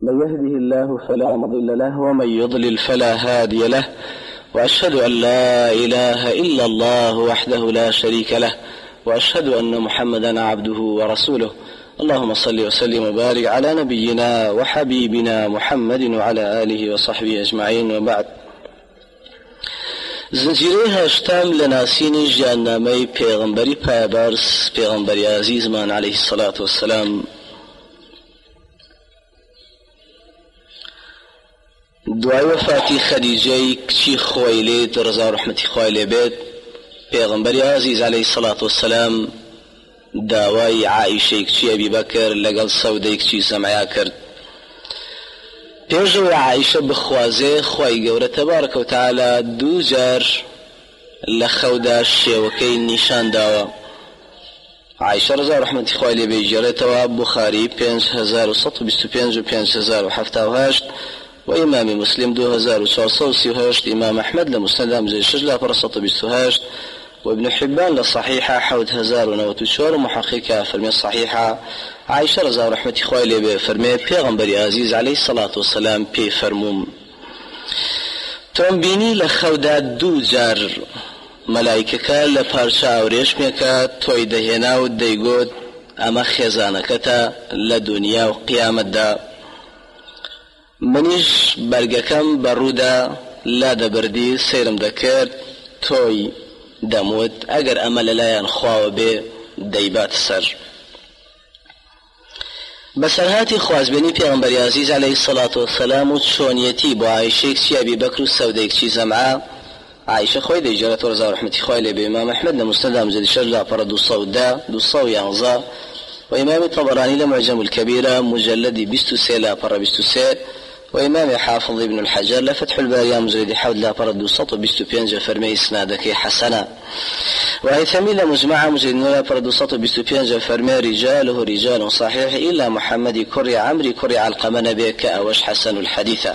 من يهده الله فلا مضل له ومن يضلل فلا هادي له، وأشهد أن لا إله إلا الله وحده لا شريك له، وأشهد أن محمدا عبده ورسوله. اللهم صل وسلم وبارك على نبينا وحبيبنا محمد وعلى آله وصحبه أجمعين، وبعد. زنجیره هشتم لناسین جهنمی پیغمبری پایبرس پیغمبری عزیز من علیه الصلاة والسلام دوای وفاتی خدیجه کچی خویلید رضا رحمتی خویلی بید، پیغمبری عزیز علیه الصلاة والسلام داوای عائشه کچی ابی بکر لگل سوده کچی زمعیا کرد. پێشەوە عائشە بخوازێ خوای گەورە تەبارەکە و تەعالا دوو جار لە خەودا شێوەکەی نیشان داوە. عائشە ڕەزا ڕەحمەتی خوای لێ بێ گێڕێتەوە بوخاری 5125 و 5078 و ئیمامی مسلم 2438، ئیمام ئەحمەد لە موسنەدا مجلد 6 لا 128 وابن حبان لصحيحة 7094 ومحققها فرمي الصحيحة. عائشة رضا رحمتي خواه لي فرمي پیغمبر عزيز عليه الصلاة والسلام پی فرموم تۆم بینی لە خەودا دوو جار مەلایکەکە لە پارچە ئاوڕێشمێکە تۆی دەهێنا و دەیگوت ئەمە خێزانەکەتە لە دنیا و قیامەتدا. منیش بەرگەکەم بەڕوودا لا دەبردی سەیرم دەکرد تۆی دەموت ئەگەر ئەمە لەلایەن خواوە بێ دەیبات سەر. بەسەرهاتی خوازبێنی پێغەمبەری عەزیز عەلەیهی السەڵاتو وەسسەلام و چۆنیەتی بۆ عایشەی کچی ئەبی بەکر و سەودەی کچی زەمعە، عایشە خۆی دەیجێڕێتەوە ڕەزا ڕەحمەتی خوای لێ بێ. ئیمام ئەحمەد لە موسنەدا مجلد 6 لا 211 و ئیمامی طەبەرانی لە معجەم الکەبیرە مجلدی 23 لا 23 وإمام حافظ ابن الحجر لفتح الباري مجلد حول لا 225 فرمي إسنادك حسنا، وهيثمي لمجمع مجلد لا 225 فرمي رجاله رجال صحيح إلا محمد كري عمري كري علقمة نبيك أوش حسن الحديث.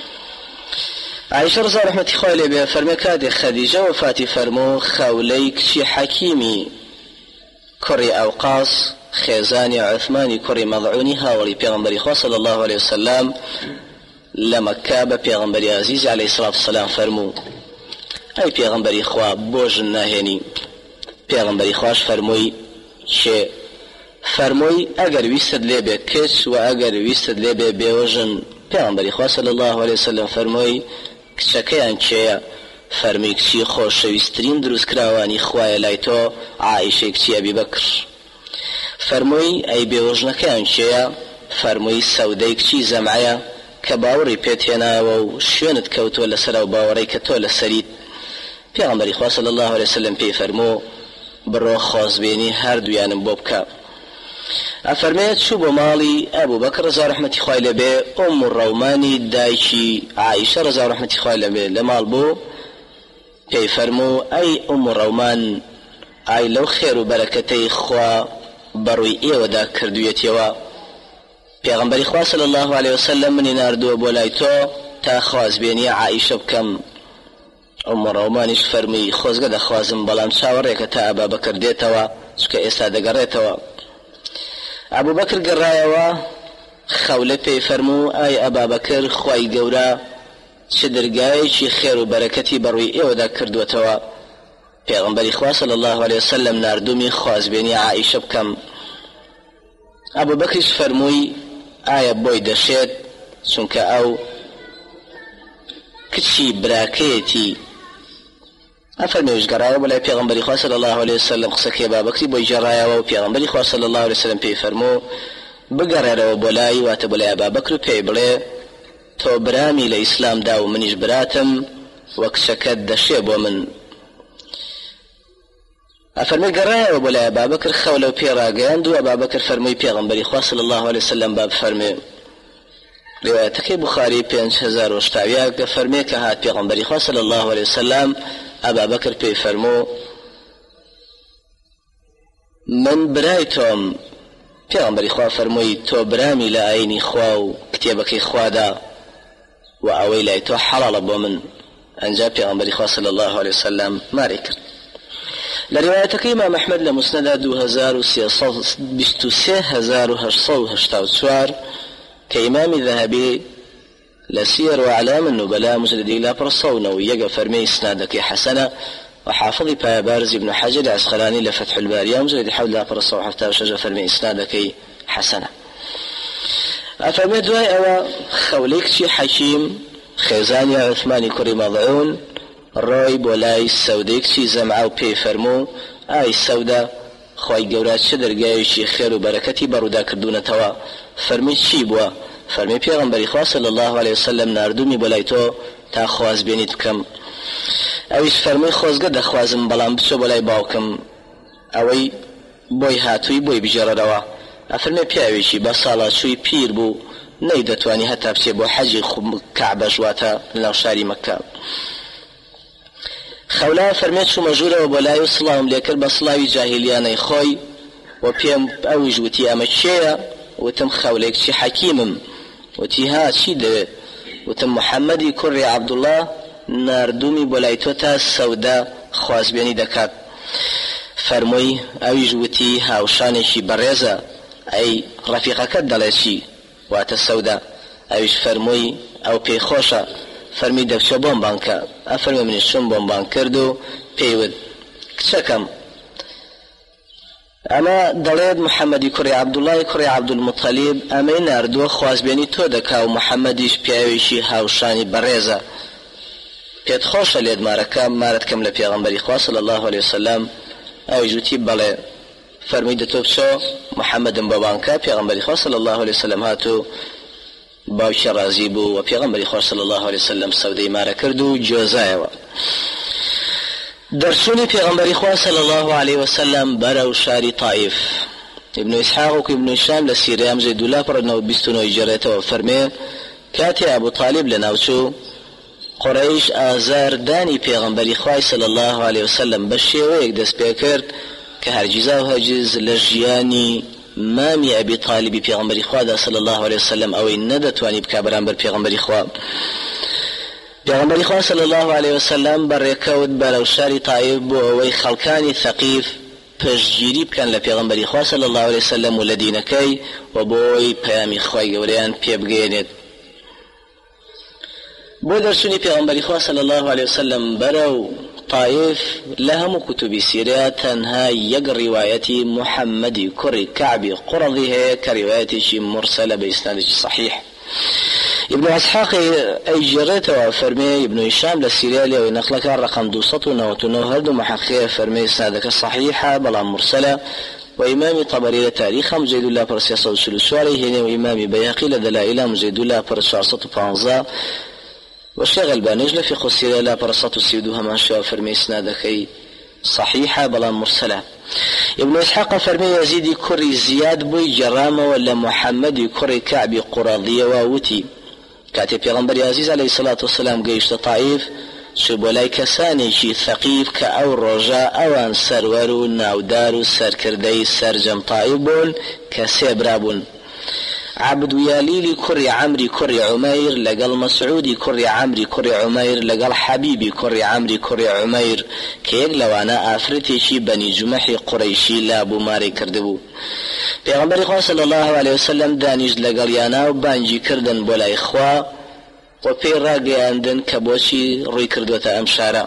عائشة رضا رحمة خوالي بها فرمي كاد خديجة وفاتي فرمو خوليك شي حكيمي كري أوقاص خيزاني عثماني كري مضعوني هاولي بيغمبري خواه صلى الله عليه وسلم لمكة بيغمبري عزيز عليه الصلاة والسلام فرمو أي بيغمبري خوا بوجن ناهيني بيغمبري خواش فرموي شي فرموي أجر ويستد لي بكش وأجر ويستد لي بوجن بيغمبري خوا صلى الله عليه وسلم فرموي كشكيان شيء فرمي كشي خوش ويسترين دروس كراواني خوايا لايتو عائشة كشي أبي بكر فرموي أي بوجن كان شيء فرموي سوداي كشي زمعيا كباوري بيتينا وشيونت كوتو لسرا وباوري كتو لسريد. پیغمبری خواه صلی الله علیه وسلم پی فرمو برو خوازبینی هر دویانم بوبکا. افرمید شو بمالی ابو بکر رضا رحمتی خواه لبه ام الرومانی دایشی عائشه رضا رحمتی خواه لبه لمال بو پی فرمو ای ام الرومان ای لو خیر و برکتی خواه بروی ایو دا کردویتی و پیغمبری خواه صلی الله علیه وسلم منی ناردو بولای تو تا خوازبینی عائشه بکم. ام رومانیش فرمی خۆزگە دەخوازم بەڵام چاوەڕێکە تا ئەبا بەکر دێتەوە چکە ئێستا دەگەڕێتەوە. ئەبوو بەکر گەڕایەوە خەولە پێی فەرموو ئای ئەبا بەکر خوای گەورە چ دەرگایەکی خێر و بەرەکەتی بەڕووی ئێوەدا کردووەتەوە. پێغەمبەری خوا صلی الله علیه وسلم ناردومی خوازبێنی عائیشە بکەم. ئەبوو بەکریش فەرمووی ئایا بۆی دەشێت چونکە ئەو کچی براکەیەتی. أفرمي وجرايا ولا پیغمبر خدا صلى الله عليه وسلم قصك ابا بكر بو جرايا و پیغمبر خدا صلى الله عليه وسلم پی فرمو بگرره و بولای وات بولای ابا بكر پی بله تو برامي لاسلام دا و منیش براتم وكشكت دشي بو من. أفرمي جرايا و بولای ابا بكر خولو پی راگاند و ابا بكر فرمي پیغمبر خدا صلى الله عليه وسلم باب فرمي روايتك بخاري 5008 فرمي كهات پیغمبر خدا صلى الله عليه وسلم أبا بكر پی فرمو من برايتم پیغمبری خواه فرموی تو برامی لعینی خواه و کتیبکی خواه دا و اوی لای تو حلال بو من. انجا پیغمبری خواه صلی الله علیه وسلم ماری کرد. لروايتك إمام أحمد لمسند 2384 كإمام الذهبي لسير وأعلام النبلاء مجلد إلى برصونة ويقى فرمي إسنادك حسنة وحافظي بارز ابن حجر العسقلاني لفتح الباري مجلد حول لا برصو حتى وشجر فرمي إسنادك حسنة أفرمي دواي أو خوليك شي حكيم خيزاني عثماني كري مضعون روي بولاي السوديك شي زمعو بي فرمو آي السودة خواهي قورات شدر قايشي خير وبركتي برودا كردون توا فرمي شي بوا فرمي پیغمبری خواه صلی الله علیه وسلم ناردومی بلای تو تا خواز بینید بکم اویش فرمی خوزگه دخوازم بلام بچو بلای باوکم اوی بوی هاتوی بوی بجاره روا افرمی پیاویشی بسالا شوی پیر بو نەیدەتوانی هەتا بچێ بۆ حەجی کەعبە ژواتە لەناو شاری مەککە. خەولا فەرمێت چوومە ژوورەوە بۆ لای و سڵاوم لێکرد بە سڵاوی جاهیلیانەی خۆی و پێم ئەویش وتی ئەمە کێیە؟ وتم خەولێکچی حەکیمم. وتی ها چی دەوێت؟ وتم محەممەدی کوڕی عەبدوڵڵاه ناردوومی بۆ لای تۆ تا سەودا خوازبێنی دەکات. فەرمووی ئەویش وتی هاوشانێکی بەڕێزە، ئەی ڕەفیقەکەت دەڵێ چی؟ واتە سەودا. ئەویش فەرمووی ئەو پێی خۆشە. فەرمی دەبچە بۆم بانکە. ئەفەرمێ منیش چوم بۆم بان کرد و پێیوت کچەکەم ئەمە دەڵێت محەممەدی کوڕی عەبدوڵڵای کوڕی عەبدولموتەلیب ئەمەی ناردووە خوازبێنی تۆ دەکا و محەممەدیش پیاوێکی هاوشانی بەڕێزە. پێت خۆشە لێت مارەت کەم لە پێغەمبەری خوا صلی الله علیه وسلم؟ ئەویش وتی بەڵێ. فەرمی دەتۆ بچۆ محەممەدم بە بانکە. پێغەمبەری خوا صلی الله علیه وسلم هاتو باوکی ڕازی بوو و پێغەمبەری خوا صلی الله علیه وسلم سەودەی مارە کرد و جۆزایەوە. دەرچوونی پێغەمبەری خوا صلی الله علیه وسلم بەرەو شاری طائف. ابن اسحاق و ابن هشام لە سیرەیە مزەی دوولا پڕنەوە 29 جێڕێتەوە. فەرمێ کاتێ ئەبوو طالب لە ناوچوو قڕەیش ئازاردانی پێغەمبەری خوای صلی الله علیه وسلم بە شێوەیەک دەست پێ کرد کە هەرگیزا و هەرگیز لە ژیانی مامی ئەبی طالبی پێغەمبەری خوادا صلی الله علیه وسلم ئەوەی نەدەتوانی بکا بەرامبەر پێغەمبەری خوا. پێغەمبەری خوا صلی الله علیه وسلم بەڕێکەوت بەرەو شاری طائف بۆ ئەوەی خەڵکانی ثەقیف پشتگیری بکەن لە پێغەمبەری خوا صلی الله علیه وسلم و لە دینەکەی و بۆی پەیامی خوای گەورەیان پێ بگەێنێت. بۆ دەرچوونی پێغەمبەری خوا صلی الله علیه وسلم بەرەو طائف لە هەموو کوتوبی سیرە تەنها یەک ڕیوایەتی محەممەدی کوڕی کەعبی قوڕەضی هەیە کە ڕیوایەتێکی مرسەلە بە ئیسنادێکی صحیح. ابن اسحاق ئەیجێڕێتەوە. فەرمێ ابن هشام لە سیرە لێوەی نەقلەکە ڕقم 299 هەردوو محەقیە فەرمێ ئیسنادەکە صحیحە بەڵام مرسەلە. وإمام طبري لتاريخ مجيد الله پر 334 هنا وإمام بيهقي لدلائل مجيد الله پر 415 والشيخ البانيج لفي خسيرة لا پر 132 همان شاء فرمي إسنادكي صحيحة بلا مرسلة. ابن إسحاق فرمي يزيد كري زياد بوي جرامة ولا محمد كري كعبي قراضية ووتي كاتب پیغمبر عزيز عليه الصلاة والسلام قيشت طائف شبولاي كساني شي ثقيف كأو رجاء أوان سرور ناودار سركردي سرجم طائبون كسيبرابون. عبد ياليلي كري عمري كري عمير لقال مسعودي كري عمري كري عمير لقال حبيبي كري عمري كري عمير كيك لو أنا آفرتي شي بني جمحي قريشي لابو ماري كردبو. پیغمبر خواه صلی الله علیه وسلم دانیش لقال يانا و بانجي كردن بولا إخوة و پی راقي عندن كبوشي روي كردوتا أمشارا.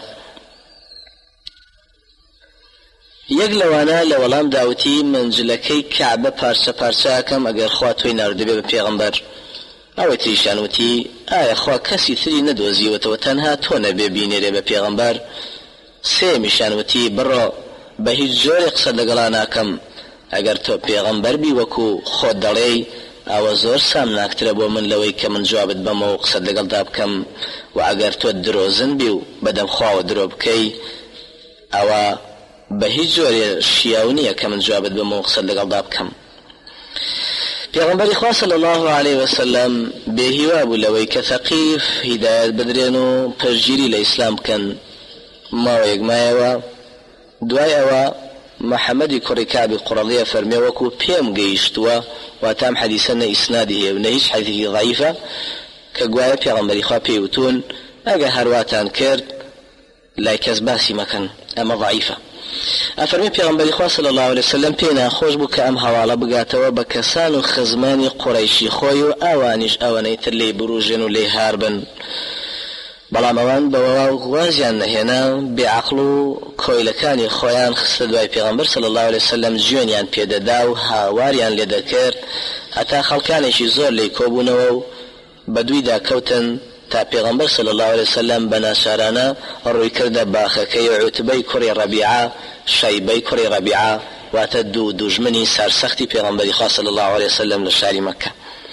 یەک لەوانە لە وەڵام داوتی منجلەکەی کەعبە پارچە پارچەکەم ئەگەر خوا تۆی ناردبێ بە پێغەمبەر. ئەوەی تریشان وتی ئایا خوا کەسی تری نەدۆزیوەتەوە تەنها تۆ نەبێ بینێرێ بە پێغەمبەر؟ سێمیشان وتی بڕۆ بە هیچ جۆرێ قسە لەگەڵا ناکەم. ئەگەر تۆ پێغەمبەر بی وەکو خۆت دەڵێی ئەوە زۆر سامناکترە بۆ من لەوەی کە من جوابت بەمەوە قسەت لەگەڵدا بکەم و ئەگەر تۆ درۆزن بی و بەدەم خواوە درۆ بکەی ئەوە بە هیچ جۆرێ شیاو نییە کە من جوابت بەمەوە قسەت لەگەڵدا بکەم. پێغەمبەری خوا صلی الله علیه وسلم بێهیوا بوو لەوەی کە ثەقیف هیدایەت بدرێن و پەشگیری لە ئیسلام بکەن. ماوەیەک مایەوە دوای ئەوە محەممەدی کوڕی کەعبی قوڕەضیە فەرمێ وەکو پێم گەیشتووە واتام حەدیسە نە ئیسنادی هەیە و نە هیچ حەدیثی ضەعیفە کە گوایە پێغەمبەری خوا پێی وتون ئەگە هەرواتان کرد لای کەس باسی مەکەن ئەمە ضەعیفە. أفرمي پیغمبر خوا صلى الله عليه وسلم پینا خوش بو که ام حواله بگاتوا بکسان و خزمانی قریشی خوی و اوانیش اوانی تر لی بروجن و لی هاربن بەڵام ئەوان بەوە وازیان نەهێنا بێعەقڵ و کۆیلەکانی خۆیان خستە دوای پێغەمبەر صلی الله عليه وسلم جوێنیان پێدەدا و هاواریان لێ دەکرد هەتا خەڵکانێکی زۆر لێی کۆبوونەوە و بەدوویدا کەوتن تا پێغەمبەر صلی الله عليه وسلم بەناچارانە ڕووی کردە باخەکەی عوتبەی کوڕی ڕەبیعە شەیبەی کوڕی ڕەبیعە واتە دوو دوژمنی سەرسەختی پێغەمبەری خوا صلی الله عليه وسلم لە شاری مەککە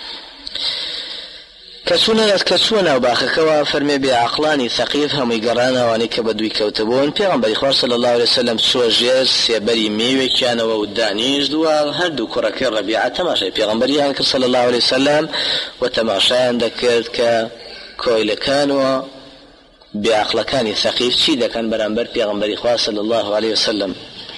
کەچوونە ناو باخەکەەوە فەرمێ بێعەقڵانی ثەقیف هەمووی گەڕانەوانی کە بەدووی کەوتبوون پێغەمبەری خوا صلی الله عليه وسلم چوە ژێر سێبەری میوێکیانەوە و دانیشتووە هەردوو کوڕەکەی ڕەبیعە تەماشای پێغەمبەریان کرد صلی الله عليه وسلم و تەماشایان دەکرد کە کۆیلەکانەوە بێعەقڵەکانی ثەقیف چی دەکەن بەرامبەر پێغەمبەری خوا صلی الله عليه وسلم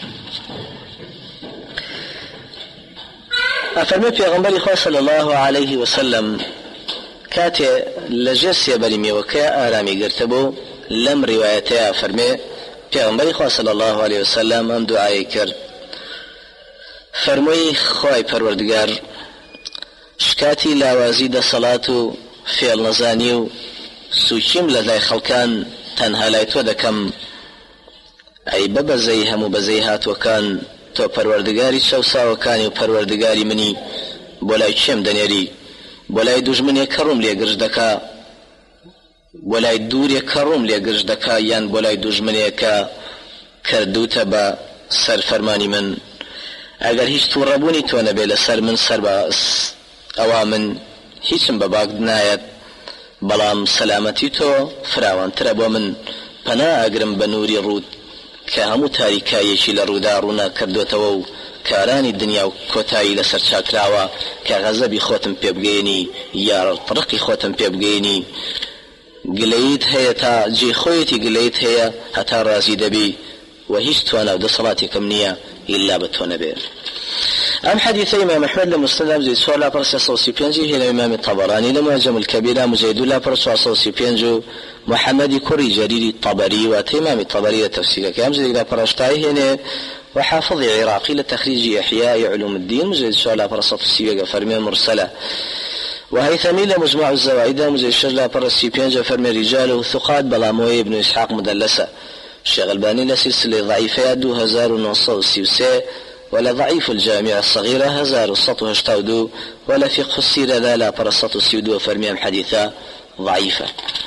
ئەفەرمێ پێغەمبەری خوا صلی الله عليه وسلم کاتێ لەژێر سێبەری میوەکە ئارامی گرتبوو لەم ڕیوایەتەیە فەرمێ پێغەمبەری خوا صلی الله عليه وسلم ئەم دوعای کرد فەرمووی خوای پەروەردگار شکاتی لاوازی دەسەڵات و فێڵ نەزانی و سوچیم لە لای خەڵکان تەنها لای تۆ دەکەم ئەی بەبەزەی هەموو بەزەی هاتووەکان تۆ پەروەردگاری چەوساوەکانی و پەروەردگاری منی بۆ لای چێم دەنێری بۆ لای دوژمنێک کە ڕووم لێگرژ دەکا بۆ لای دوورێک کە ڕووم لێگرژ دەکا یان بۆ لای دوژمنێک کە کردوتە بە سەرفەرمانی من ئەگەر هیچ تووڕەبوونی تۆ نەبێ لەسەر من سەر بە ئەوا من هیچم بە باک نایەت بەڵام سەلامەتی تۆ فراوانترە بۆ من پەنا ئەگرم بە نووری ڕوود کە هەموو تاریکایەکی لە ڕوودا ڕوونا کردوتەوە و کارانی دنیا و کۆتایی لەسەر چاکراوە کە غەزەبی خۆتم پێ بگەێنی یا ڕقی خۆتم پێ بگەێنی گلەیت هەیە تا جێخۆیەتی گلەیت هەیە هەتا ڕازی دەبی و هیچ توانە و دەسەڵاتێکم نییە ئیلا بە تۆ نەبێ أم حديث إمام أحمد لمسند مزيد سؤال برس صوصي بينجي هنا إمام الطبراني لمعجم الكبير مزيد لا برس صوصي بينجو محمد كوري جريري الطبري وإمام الطبري التفسير كام زيد لا برشتاي هنا وحافظ عراقي لتخريج إحياء علوم الدين مزيد سؤال برس صوصي فرمي مرسلة وهيثمي لمجمع الزوائد مزيد شجلة برس بينجو فرمي رجال ثقات بلاموي ابن إسحاق مدلسة الشيخ الباني لسلسلة ضعيفة 2933 ولا ضعيف الجامع الصغيرة 1182 ولا فقه السيرة لا برصة السيدو فرميام حديثة ضعيفة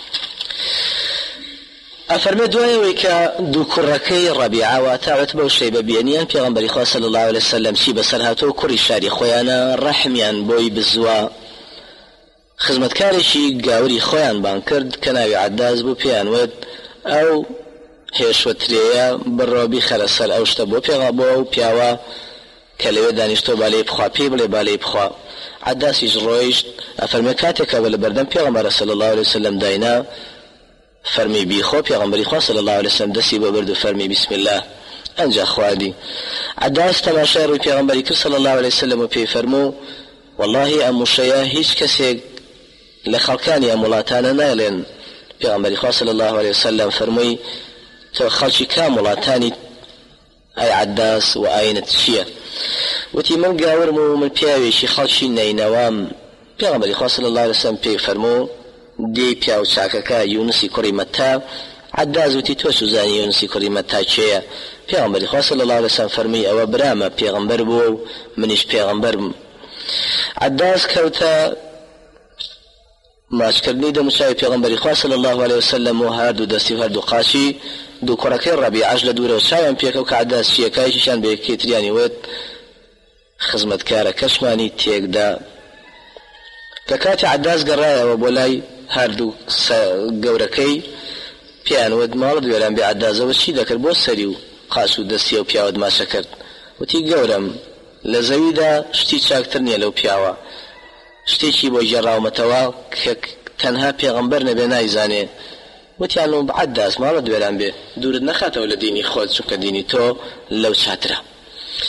أفرمي دوايا ويكا دو كركي ربيعة واتعوت بوشيبة بيانيان في غنبري خواه صلى الله عليه وسلم شي بسرهاتو كوري شاري خويانا رحميان بوي بالزوا خزمتكاريشي قاوري خويان بانكرد كناوي عداز بو بيان ود أو هێشوەترەیە بڕۆبی خەرەسەر ئەو شتە بۆ پێغەبۆ و پیاوە کە لەوێ دانیشتۆ بالەی بخوا پێی بڵێ بالەی بخوا عەداسیش ڕۆیشت ئەفەرمێ کاتێکە بە لە بەردەم پێغەمبەر صلی الله عليه وسلم داینا فەرمی بیخۆ پێغەمبەری خوا صلی الله عليه وسلم دەستی بۆ برد و فەرمی بسم الله ئەنجا خوادی عەداس تەماشای ڕووی پێغەمبەری کرد صلی الله عليه وسلم و پێی فەرموو والله ئەم وشەیە هیچ کەسێک لە خەڵکانی ئەم وڵاتانە نایڵێن پێغەمبەری خوا صلی الله عليه وسلم فەرمووی تو خلشي كاملاتاني اي عداس واينت شيا وتي من قاورمو من بياويشي خلشي نينوام پیغمبر خدا صلی الله علیه وسلم پی فرمو دی پیاو چاککا یونسی کوری متا عداز وتي تو سوزاني یونسی کوری متا چه پیغمبر خدا صلی الله علیه وسلم فرمی او برام پیغمبر بو منش پیغمبر عداز کوتا ماشکردنی د مشای پیغمبر خدا صلی الله علیه وسلم و هر دو دستی هر دو قاشی دو كركي ربيع عجل دوره وشايم بيكو كعداس شيكايشي شان بيكيترياني ويت خزمت كارا كشماني تيك دا ككاتي عداس قرايا وبولاي هاردو قوركي بيان ود مالد ويلان بعدازة وشي ذكر بو سريو قاسو دسيو بياود ما شكرت وتي قورم لزويدا شتي شاكترني لو بياوا شتي شي بو جراو متوا تنها بيغمبر نبينا يزاني وتیانو بعداس مالد ویلان به دورت نخاته ول دینی خود چون دینی تو لو چاتره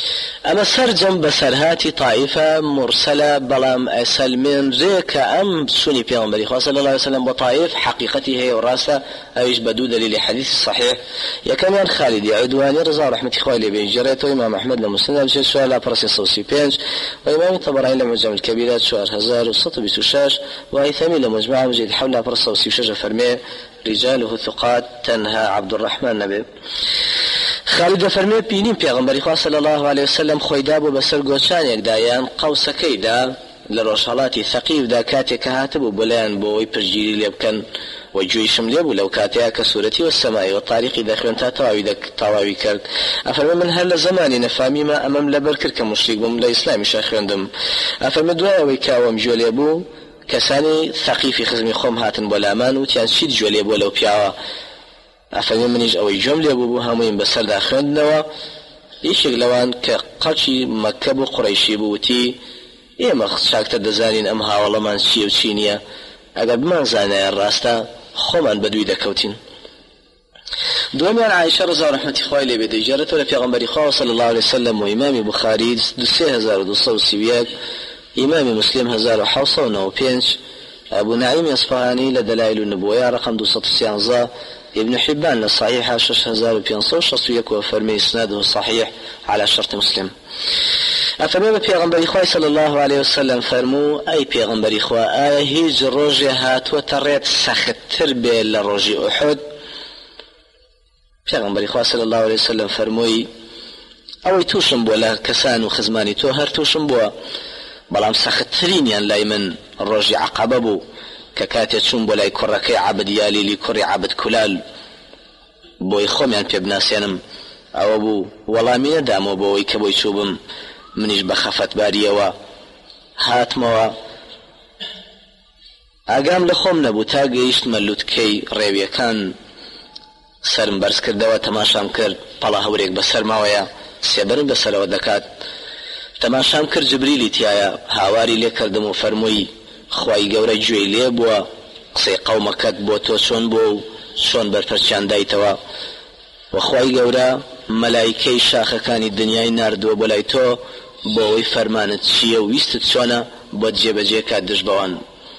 أما سرجم بسرهاتي طائفة مرسلة بلام أسلمين ريك أم سني بيغمبري صلى الله عليه وسلم بطائف حقيقته هي وراسة أيش بدو دليل حديث الصحيح يا كمان خالد يا عدواني رضا رحمة خوالي بن جريت وإمام أحمد لمسلم بشي سؤال برسي صوصي بينج وإمام الطبراني لمجمع الكبيرات سؤال 1166 وهيثمي لمجمع مجيد حول برسي صوصي بشجة فرمي رجاله ثقات تنهى عبد الرحمن نبي خالد فرمي بينين بيغمبري صلى الله عليه وسلم خويداب وبسر قوشان يقدايان قوس كيدا لروشالاتي ثقيف دا كاتي كهاتب وبلان بوي برجيري ليبكن وجويشم ليبو لو كاتيها كسورتي والسماء والطريق داخلون تاواوي كرد أفرمي من هل زماني نفامي ما أمام لبركر كمشريك بم لا إسلامي شاخرون دم أفرمي دواوي كاوام جوليبو كساني ثقيفي خزمي خوم هاتن بولامان وتيان شيد جوليبو لو بياوا أفرمي منيج أوي جملة بو همين بسر داخلون دوا يشيق لوان كقرشي مكب قريشي بوتي إيما شاكتر دزانين أمها والله من شي وشينيا أقل بمان زاني الراستا خومان بدوي دكوتين دواميان عائشة رضا رحمة خوالي بيدي جارت ولا في غنبري خواه صلى الله عليه وسلم وإمام بخاري 3200 إمام مسلم 1095 أبو نعيم يصفهاني لدلائل النبوية رقم 216 ابن حبان للصحيحة 6561 وفرمي إسناده الصحيح على شرط مسلم أفرمي بيغمبري خواه صلى الله عليه وسلم فرمو أي بيغمبري خواه هيج روجي هات وتريت سختر بي لروجي أحد بيغمبري خواه صلى الله عليه وسلم فرموي أوي توشن بولا كسان وخزماني تو هر توشن بوا بلام سخترين يعني لاي من الروجي عقببو ككاتي تشون بولاي كركي عبد يالي لي كري عبد كلال بوي خوم يعني بيبناسينم أو بو والله من دامو بوي كبوي شوبم منيش بخفت باريوا هاتموا اقام لخوم نبو تاقيشت ملوت كي ريويا كان سرم برس كردوا تماشام کرد پلا هوريك بسر ماويا سيبرن بسر ودكات تماشام کرد جبريلي تيايا هاواري لي كردمو فرموي خواي قورا جوي لي بوا قصي قومكت بوتو شون بو شون برپرچان دايتوا وخواي قورا ملايكي شاخكاني الدنياي ناردو بولايتو بۆی فەرمانت چییە و ویستت چۆنە بۆ جێبەجێ کات دژبەوان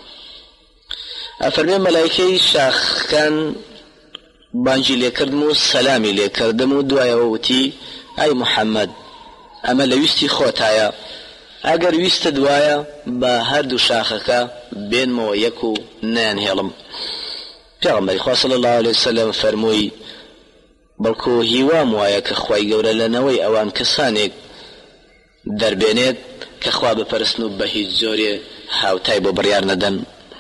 ئەفەرمێ مەلایکەی شاخەکان بانگی لێکردم و سەلامی لێکردم و دوایەوە وتی ئای محەممەد ئەمە لە ویستی خۆتایە ئەگەر ویستت وایە بە هەردوو شاخەکە بێنمەوە یەک و نەیانهێڵم پێغەمبەری خوا صلی الله علیه وسلم فەرمووی بەڵکو هیوام وایە کە خوای گەورە لەنەوەی ئەوان کەسانێک دەربێنێت کە خوا بپەرستن و بە هیچ جۆرێ هاوتای بۆ بڕیار نەدەن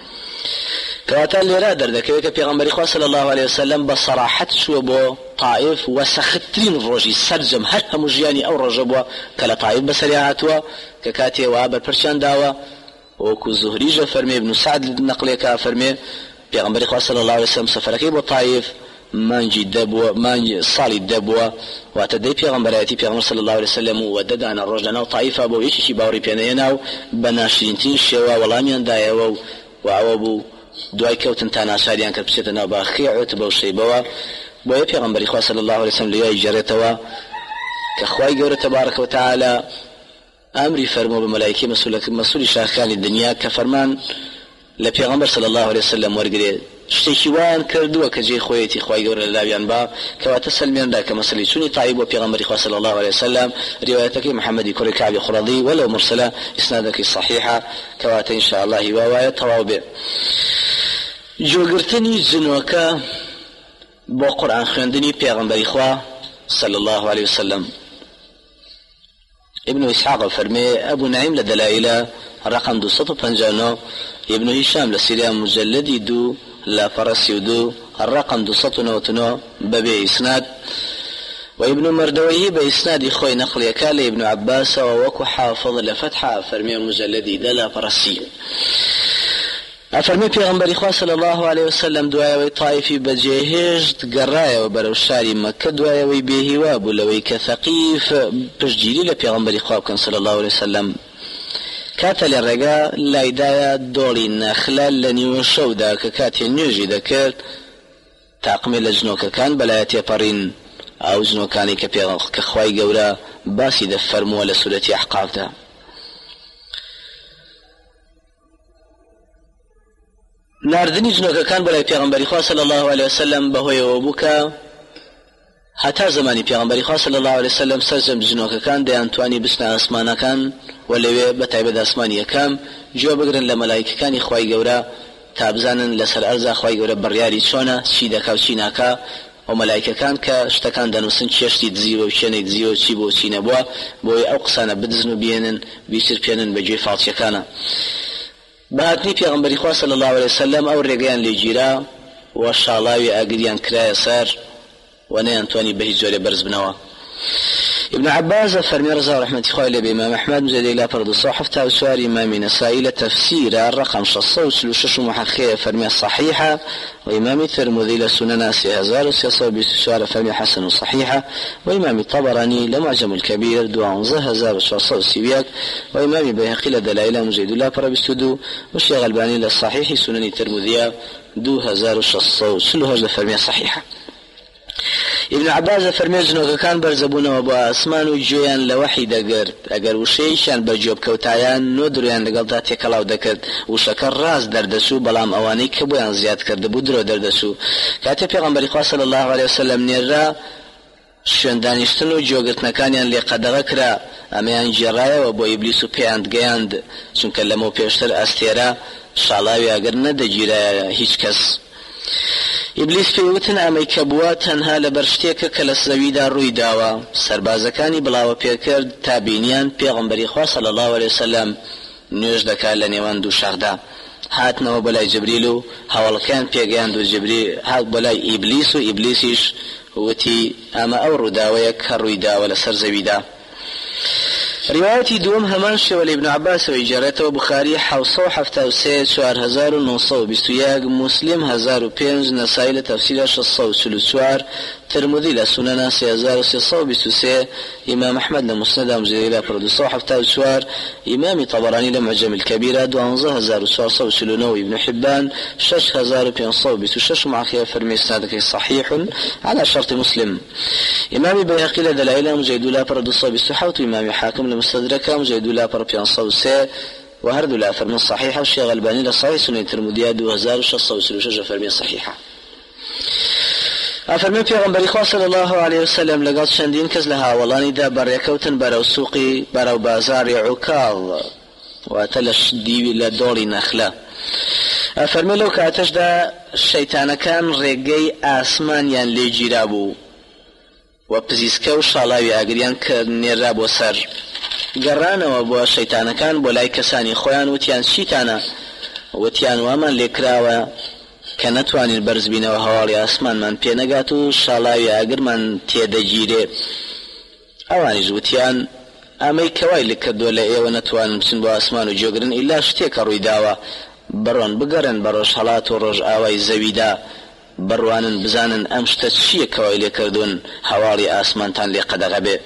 کەواتە لێرە دەردەکەوێت کە پێغەمبەری خوا صلی الله علیه وسلم بە سەراحەت چووە بۆ طائف و سەختترین ڕۆژی سەرجەم هەر هەموو ژیانی ئەو ڕۆژە بووە کە لە طائف بەسەری هاتووە کە کاتێوا بەرپرسیان داوە وەکو زوهریژە فەرمێ ابن سعد نەقلێکە فەرمێ پێغەمبەری خوا صلی الله علیه وسلم سەفەرەکەی بۆ طائف مانجی دەبووە مانجی ساڵی دەبووە واتە دەی پێغەمبەرایەتی پێغەمبەر صلی الله علیه وسلم و دەدانە ڕۆژ لەناو طائفە بۆ یەکێکی باوەڕی پێنەهێنا و بە ناشرینترین شێوە وەڵامیان دایەوە و ئەوە بوو دوای کەوتن تا ناشاریان کرد بچێتە ناو باخی عوتبە و شەیبەوە بۆیە پێغەمبەری خوا صلی الله علیه وسلم لێوای گەڕێتەوە کە خوای گەورە تەبارەکە وتەعالە ئەمری فەرمووە بە مەلایکەی مەسئولی شاخەکانی دنیا کە فەرمان لە پێغەمبەر صلی الله علیه وسلم وەرگرێت شتێکی وایان کردووە کە جێی خۆیەتی خوای گەورە لە لاویان با کەواتە سەلمیاندا کە مەسەلەی چوونی طائف بۆ پێغەمبەری خوا صلی الله علیه وسلم ریوایەتەکەی محەممەدی کوڕی کەعبی قوڕەضی وەلەو مرسلە ئیسنادەکەی صحیحە کەواتە ئینشاء الله هیوا وایە تەواو بێ جۆگرتنی جنۆکە بۆ قورئان خوێندنی پێغەمبەری خوا صلی الله علیه وسلم ابن إسحاق فرمي أبو نعيم لدلائل رقم 259 ابن هشام لسيريا مجلد 2 لا فرسي 2 الرقم 299 ببي إسناد وابن مردويه بإسناد خوي نقل يكال ابن عباس ووكو حافظ لفتحة فرمي مجلد لا فرسي أفرمي پیغمبر إخوة صلى الله عليه وسلم دعاوي طائفي بجيهجت قرايا وبرو شاري مكة دعاوي بيهواب لوي كثقيف بجيلي لپیغمبر إخوة كان صلى الله عليه وسلم كاتا للرقاء لايدايا دولي نخلال لنيو شودا ككاتي نيوجي دكرت تاقمي لجنوك كان بلاياتي برين أو جنوكاني كخواي قولا باسی دەفەرمووە لە سورەتی ئەحقافدا. ناردنی جنۆکەکان بەلای پێغەمبەری خوا صلی الله علیه وسلم بەهۆیەوە بوو کە هەتا زمانی پێغەمبەری خوا صلی الله علیه وسلم سەرجەم جنۆکەکان دەیانتوانی بچنە ئاسمانەکان و لەوێ بەتایبەت ئاسمانی یەکەم گوێ بگرن لە مەلایکەکانی خوای گەورە تا بزانن لەسەر ئەرزا خوای گەورە بڕیاری چۆنە، چی دەکا و چی ناکا، و مەلایکەکان کە شتەکان دەنووسن چێشتی دزیوە و شوێنەی دزیوە چی بۆ چی نەبووە بۆی ئەو قسانە بدزن و بێنن بیسر پێنن بەگوێ فاڵچیەکانە. بەهاتنی پێغەمبەری خوا صلی الله علیه وسلم ئەو ڕێگەیان لێگیرا و شاڵاوی ئاگریان کرایە سەر و نەیانتوانی بە هیچ جۆرێ بەرز بنەوە. ابن عباس فرمي رضا رحمة الله إلى بإمام أحمد مجد إلى فرد الصحف وسوار إمام نسائي لتفسير الرقم 636 محخية فرمي الصحيحة وإمام الترمذي لسنن 3624 فرمي حسن صحيحة وإمام الطبراني لمعجم الكبير 12600 وإمام بيهقي لدلائل مجد الله فرد بستدو والشيخ الباني للصحيح سنن الترمذي 2600 فرمي صحيحة. ابن عباس فرمي جنۆکەکان بەرزەبوونەوە بۆ ئاسمان و گوێیان لە وەحی دەگرت ئەگەر وشەیەکیان بەرجۆ بکەوتایان نۆ درویان لەگەڵدا تێکەڵاو دەکرد وشەکە ڕاست دەردەچوو بەڵام ئەوانەی کە بۆیان زیاد کردبوو درۆ دەردەچوو. کاتێ پێغەمبەری خوا صلی الله علیه وسلم نێرا شوێن دانیشتن و جۆگرتنەکانیان لێ قەدەغە کرا ئەمەیان گێڕایەوە بۆ ئیبلیس و پێیان گەیاند چونکە لەمە پێشتر ئەستێرە شاڵاوی ئەگەر نەدەگیرایە هیچ کەس. ئیبلیس پێوتن ئەمەی کە بووە تەنها لەبەر شتێکە کە لە زەویدا ڕووی داوە. سەربازەکانی بڵاوە پێکرد تا بینیان پێغەمبەری خوا صلی الله علیه وسلم نوێژ دەکات لە نێوان دوو شەخدا. هاتنەوە بەلای جبریل و هەواڵەکەیان پێگەیاند و جبریل هات بەلای ئیبلیس و ئیبلیسیش وتی ئەمە ئەو ڕووداوەیە کە ڕووی داوە لەسەر زەویدا. روايتي دوم همان شوال ابن عباس وإجارته بخاري 773 4921 مسلم 1005 نسائي تفسير 634 ترمذي لسنن 3323 إمام أحمد لمسند مجرد فرد صحف 74 إمام طبراني لمعجم الكبيرة 12439 ابن حبان 6526 مع خلاف فرمي سندك صحيح على شرط مسلم. إمام بيهقي لدلائل مجرد لا فرد الصحف إمام حاكم مستدرك مجيد لا بربيان صوسي وهرد لا فرمي صحيحة والشيخ الباني لصحيح سنة الترمذي 2636 فرمي صحيحة. أفرمي پیغمبر خدا صلى الله عليه وسلم لقد شندين كز لها والله دا بريكوتن برو سوقي برو بازار عكاظ واتلش ديوي لدوري نخلة. أفرمي لو كاتش دا الشيطان كان ريقي آسمان يان لي جيرابو وبزيسكا وشالاوي اگريان كنيرا بو سر گەڕانەوە بۆ شەیتانەکان بۆ لای کەسانی خۆیان وتیان چیتانە وتیان وامان لێکراوە کە نەتوانین بەرز بینەوە هەواڵی ئاسمانمان پێنەگات و شاڵاوی ئاگرمان تێدەگیرێ. ئەوانیش وتیان ئەمەی کەوای لێکردووە لە ئێوە نەتوانن بچن بۆ ئاسمان و جۆگرن ئیلا شتێکە ڕووی داوە بڕۆن بگەڕن بە ڕۆژهەڵات و ڕۆژ ئاوای زەویدا بڕوانن بزانن ئەم شتە چییە کەوای لێکردوون هەواڵی ئاسمانتان لێ قەدەغە بێ.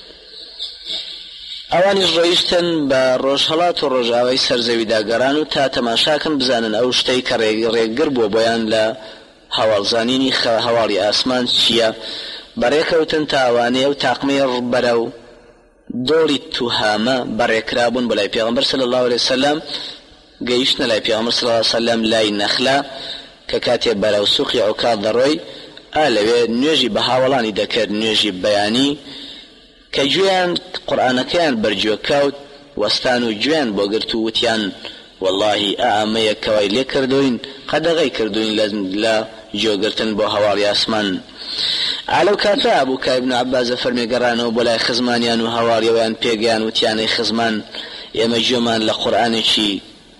ئەوانیش ڕۆیشتن بە ڕۆژهەڵات و ڕۆژئاوای سەرزەویدا گەڕان و تا تەماشاکن بزانن ئەو شتەی کە ڕێگر بووە بۆیان لە هەواڵزانینی هەواڵی ئاسمان چییە. بەڕێکەوتن تا ئەوانەیە و تاقمەی بەرە و دۆڵی توهامە بەڕێکرابوون بە لای پێغەمبەر صلی الله علیه وسلم گەیشتنە لای پێغەمبەر صلی الله علیه وسلم لای نەخلە کە کاتێ بەرەو سوقی عکاظ دەڕۆی لەوێ نوێژی بە هاوڵانی دەکرد نوێژی بەیانی کە گوێیان قورئانەکەیان بەرگوێ کەوت وەستان و گوێیان بۆ گرت و وتیان واللهی ئەمەیە کەوای لێ کردوین قەدەغەی کردوین لە گوێگرتن بۆ هەواڵی ئاسمان. ئالەو کاتە ئەبوو کە ئیبن عەباس فەرمێ گەڕانەوە بۆ لای خزمانیان و هەواڵیەوەیان پێگەیان وتیانەی خزمان ئێمە گوێمان لە قورئانێکی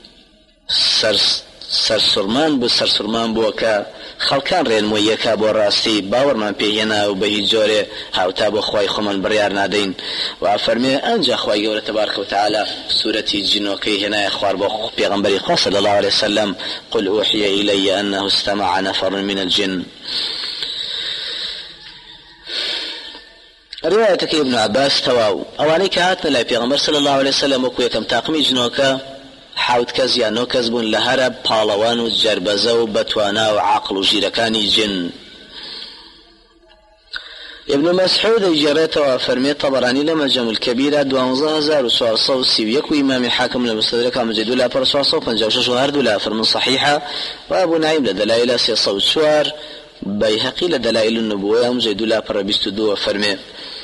سەرسوڕمان بوو سەرسوڕمان بووە کە خەڵکان ڕێنمووی یەکا بۆ ڕاستی باوەڕمان پێهێنا و بە هیچ جۆرێ هاوتا بۆ خوای خۆمان بڕیار نادەین. و فەرمێ ئەنجا خوای گەورە تەبارەکە وتەعالا سوورەتی جنۆکەی هێنایە خوار بۆ پێغەمبەری خوا صلی الله عليه وسلم قل أوحي إلي أنه استمع نفر من الجن. روايتك ابن عباس تواو أواني كهاتنا لا پیغمبر صلى الله عليه وسلم وكو يكم تاقمي جنوكا حوت کەس یان نۆ کەس بوون لە هەرە پاڵەوان و جەربەزە و بەتوانا و عاقڵ و ژیرەکانی جن. ابن مسعود جريته وفرمي طبراني لما جمع الكبيرة 12431 وإمام حاكم المستدرك مجد لا فرسوا صوفا جوشش وهرد لا فرمن صحيحة وأبو نعيم لدلائل سيصوت شوار بيهقي لدلائل النبوة مجد لا فربستدو وفرمي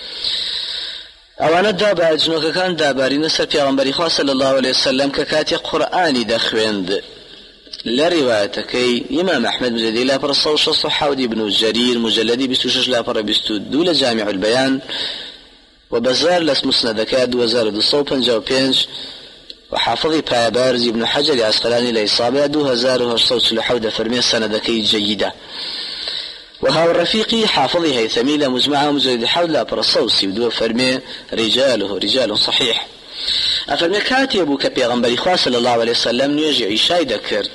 أولا دابا جنوك كان داباري نسر پیغمبری خواه صلى الله عليه وسلم ككاتي قرآني دخويند لروايتكي إمام أحمد مجدي لا برصوش الصحاودي بن جرير مجلدي بستوشش لا بربستو لجامع البيان وبزار لس مسندك 2255 وحافظي بارز ابن حجر العسقلاني لإصابة 2837 فرمي سندكي جيدة وهو الرفيقي حافظي هيثمي لمجمعة مجلد حول لا برصوصي بدو فرمي رجاله رجال صحيح أفرمي كاتب كبيغمبري خواه صلى الله عليه وسلم نيجي عيشاي دكر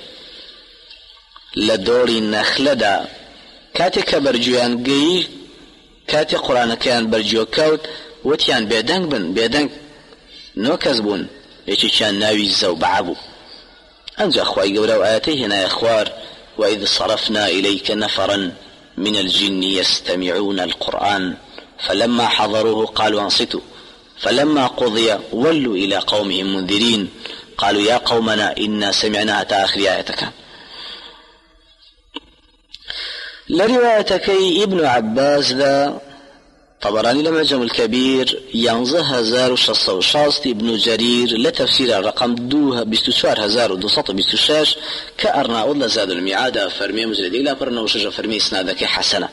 لدوري نخلدا كاتي كبرجوان قي كاتي قرآن كان برجو كوت وتيان بيدنك بن بيدنك نو كذبون يشي كان ناوي الزو بعبو أنجا أخوائي قولوا آياتي هنا يا أخوار وإذ صرفنا إليك نفرا من الجن يستمعون القرآن فلما حضروه قالوا انصتوا فلما قضي ولوا إلى قومهم منذرين قالوا يا قومنا إنا سمعنا آخر آيتك لروايتك ابن عباس ذا طبراني لما جمع الكبير ينزه 1660 ابن جرير لتفسير الرقم 24226 كأرناؤوط لزاد المعادة فرمي مجرد إلى برنا وشجر فرمي سنادك حسنة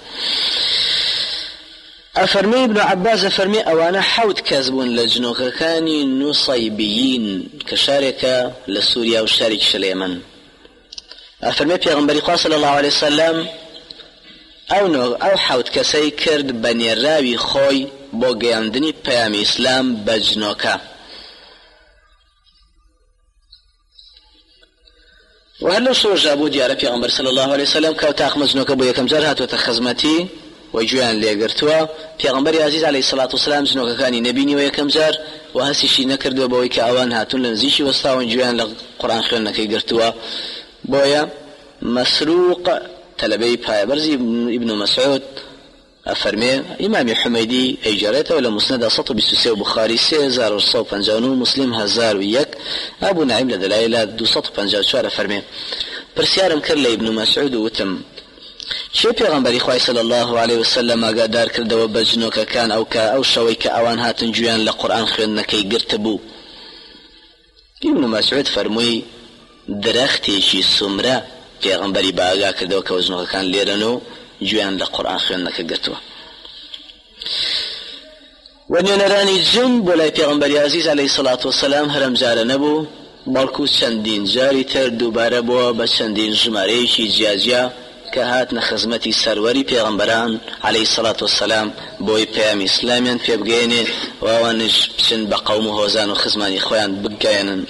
أفرمي ابن عباس أفرمي أوانا حوت كذبون لجنوك كاني نصيبيين كشاركة لسوريا وشارك شليمن أفرمي پیغمبری صلى الله عليه وسلم أو حوت كسي كرد بني راوي خوي بو گياندني پیام اسلام بجنوكا وهلو شو جابو ديار پیغمبر صلى الله عليه وسلم كوتاق مجنوكا بو يكم جار هاتو تخزمتي وجوان ليقرتوا پیغمبر عزيز عليه الصلاة والسلام جنوكا كاني نبيني ويكم جار وهسيشي نكردوا بويك اوان هاتون لنزيشي وستاون جوان لقرآن خيرنا كي قرتوا بويا مسروق تلبي بايبرزي ابن مسعود أفرمي إمام حميدي أي جارته ولا مسند سطو بسوسي بخاري 3059 مسلم 1001 أبو نعيم لدلائل 254 أفرمي برسيارم كرل ابن مسعود وتم شي پیغمبری خواه صلى الله عليه وسلم اگادار کرده و بجنوک كان او شويك اوان هاتن جوان لقرآن خيرنا كي قرتبو ابن مسعود فرموي درختي شي سمرة پیغمبری باگا کرده و كوزنوك كان ليرنو جوان لقرآن خيرنا كي قرتبو ونيونراني جنب ولا پیغمبری عزيز عليه الصلاة والسلام هرم جار نبو بلکو چندین جاری تر دوباره بوا با چندین جمارهشی جیاجیا که هاتن خزمتی سروری پیغمبران علیه الصلاة والسلام بوی پیام اسلامیان پی بگینه و آوانش بچن بقوم هوزان و خزمانی خویان بگینن.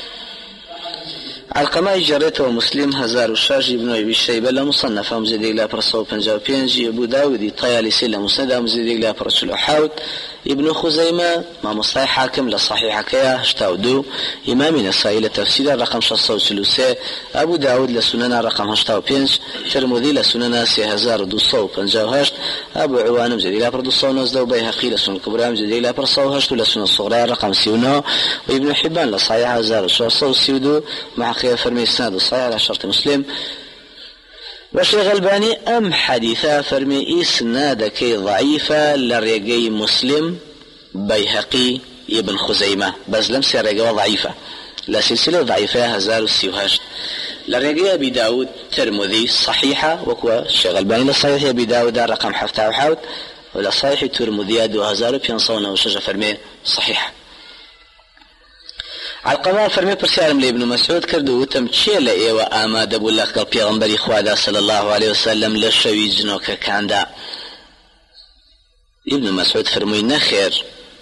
علقمه جريته ومسلم 1006 ابن أبي شيبة لمصنفه مزيدي لا برسول 55 أبو داود طيالسي لمسنده مزيدي لا برسول حاوت ابن خزيمة ما مصطلح حاكم لصحيح كيا هشتاودو إمام النسائي لتفسير رقم 633 أبو داود لسنن رقم 85 ترمذي لسنن 3258 أبو عوان مزيدي لا برسول نزده وبيهقي لسنن الكبرى مزيدي لا برسول هشتو لسنن الصغرى رقم 69 وابن حبان لصحيح 1632 مع خير فرمي السند الصحيح على شرط مسلم. والشيخ الباني أم حديثا فرمي إسنادك ضعيفة لرقي مسلم بيهقي ابن خزيمة بس لم سيرقى ضعيفة لا سلسلة ضعيفة 1038 لرقي أبي داود ترمذي صحيحة وكوا الشيخ الباني لصحيح أبي داود رقم 77 ولا صحيح ترمذي 2506 فرمي صحيحة. علقمه فرمي برسالم لابن مسعود كردو وتم تشيل ايوا آماده بولا قال پیغمبري خوادا صلى الله عليه وسلم لشوي جنوك كاندا. ابن مسعود فرمي نخير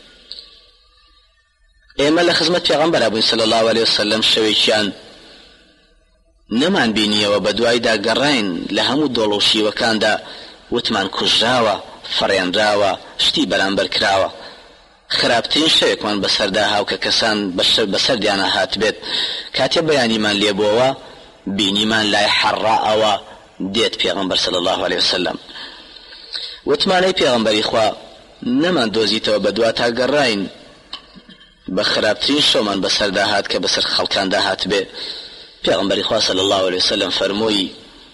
ايما لخزمة پیغمبر ابو صلى الله عليه وسلم شوي كان نمان بيني وبدواي دا قرين لهمو دولوشي وكاندا وتمان كجراوة فريان راوة شتي بلانبر كراوة خرابترین شەوێکمان بەسەرداهاو کە کەسان بەسەردیانە هات بێت کاتێ بەیانیمان لێبووەوە بینیمان لای حەڕائەوە دێت پێغەمبەر صلی الله عليه وسلم وتمانەی پێغەمبەری خوا نەمان دۆزیتەوە بە دوا تا گەڕاین بە خراپترین شەومان بەسەردا هات کە بەسەر خەڵکاندا هات بێ. پێغەمبەری خوا صلی الله علیه وسلم فەرمووی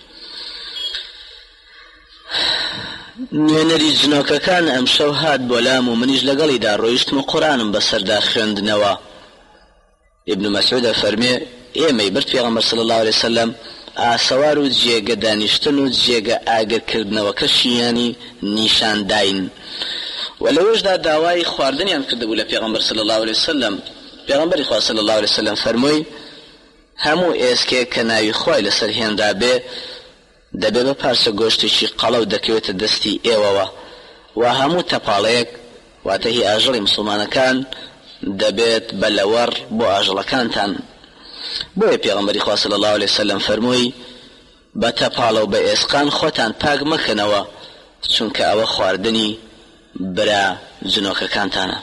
نوێنەری جنۆکەکان ئەمشەو هات بۆ لام و منیش لەگەڵیدا ڕۆیشتم و قورئانم بەسەردا خوێندنەوە. ابن مسعود فەرمێ ئێمەی برد پێغەمبەر صلی الله علیه وسلم ئاسەوار و جێگە دانیشتن و جێگە ئاگرکردنەوەکەشیانی نیشان داین و لەوەشدا داوای خواردنیان کردبوو لە پێغەمبەر صلی الله علیه وسلم. پێغەمبەری خوا صلی الله علیه وسلم فەرمووی هەموو ئێسکێک کە ناوی خوای لەسەر هێندا بێ دەبێ بە پارچە گۆشتێکی قەڵەو دەکەوێتە دەستی ئێوەوە و هەموو تەپاڵەیەک واتە هی ئاژەڵی مسلمانەکان دەبێت بە لەوەڕ بۆ ئاژەڵەکانتان. بۆیە پێغەمبەری خوا صلی الله علیه وسلم فەرمووی بە تەپاڵە و بە ئێسقان خۆتان پاک مەکەنەوە چونکە ئەوە خواردنی برا جنۆکەکانتانە.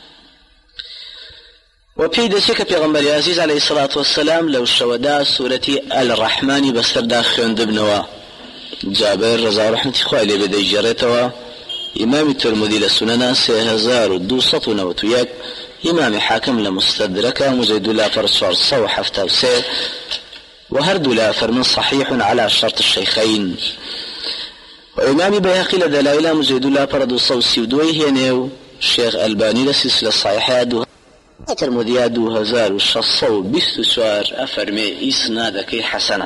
و پێی دەچێت کە پێغەمبەری عەزیز عەلەیهی سەڵات وەسەلام لەو شەوەدا سوورەتی ئەلڕەحمانی بەسەردا خوێندبنەوە. جابر ڕەزا و ڕەحمەتی خوای لێ بێ دەیگێڕێتەوە ئیمامی ترمذی لە سونەنە 3291 إمام حاكم لمستدرك مجيد لا فرصور صو حفتر سي وهرد لا فرمن صحيح على شرط الشيخين وإمام بيهقي لدلائل مجيد لا فرد صو سيودوي هنيو الشيخ ألباني لسلسلة صحيحة دو ترمذي 2624 أفرمي إسنادك حسنة.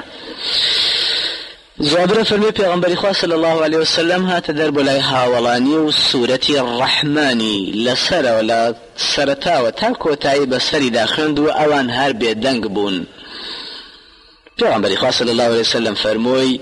جابر فرمي پیغمبر خدا صلی الله علیه وسلم هات درب لای هاولانی و سورتی الرحمانی لسر ولا سرتا و تاکو تای بسری داخند و اوان هر بيدنگ بون. پیغمبر خدا صلی الله علیه وسلم فرموی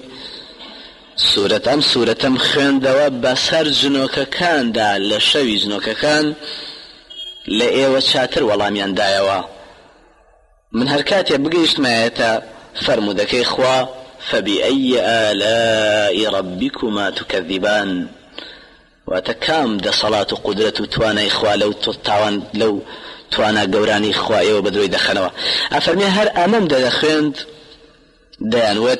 سورتم خوند و بسر جنوککان دا لشوی جنوککان لئیو چاتر ولامیان دایوا من هرکاتی بگیشت مایتا فرمودکی خوا فبأي آلاء ربكما تكذبان وتكام دا صلاة قدرة توانا إخوة لو توانا قوراني إخوة وبدروي دخنوا أفرمي هر أمام دا دخوند ديانوت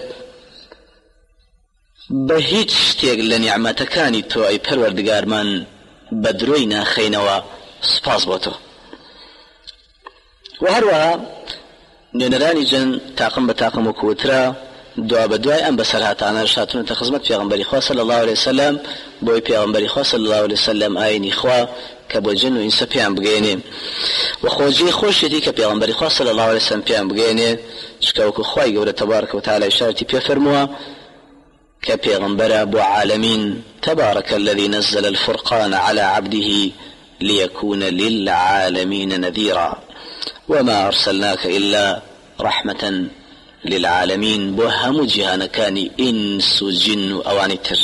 بهيج شتيق لنعمتكاني تو أي پروردگار من بدروينا خينوا سپاس بوتو. وهروها نينراني جن تاقم بتاقم وكوترا دعا بدعای ام بسرهاتانه شاتون تخزمت پیغمبری خدا صلی الله علیه وسلم بوی پیغمبری خدا صلی الله علیه وسلم آینی خوا که با جن و انس پیام بگینه و خوجی خوشیتی که پیغمبری خدا صلی الله علیه وسلم پیام بگینه شکاو که خوای گوره تبارک و تعالی اشارتی پی فرموه که پیغمبر ابو عالمین تبارك الذي نزل الفرقان على عبده ليكون للعالمين نذيرا وما أرسلناك إلا رحمة للعالمين بوهم جهان كان إنس جن أوانتر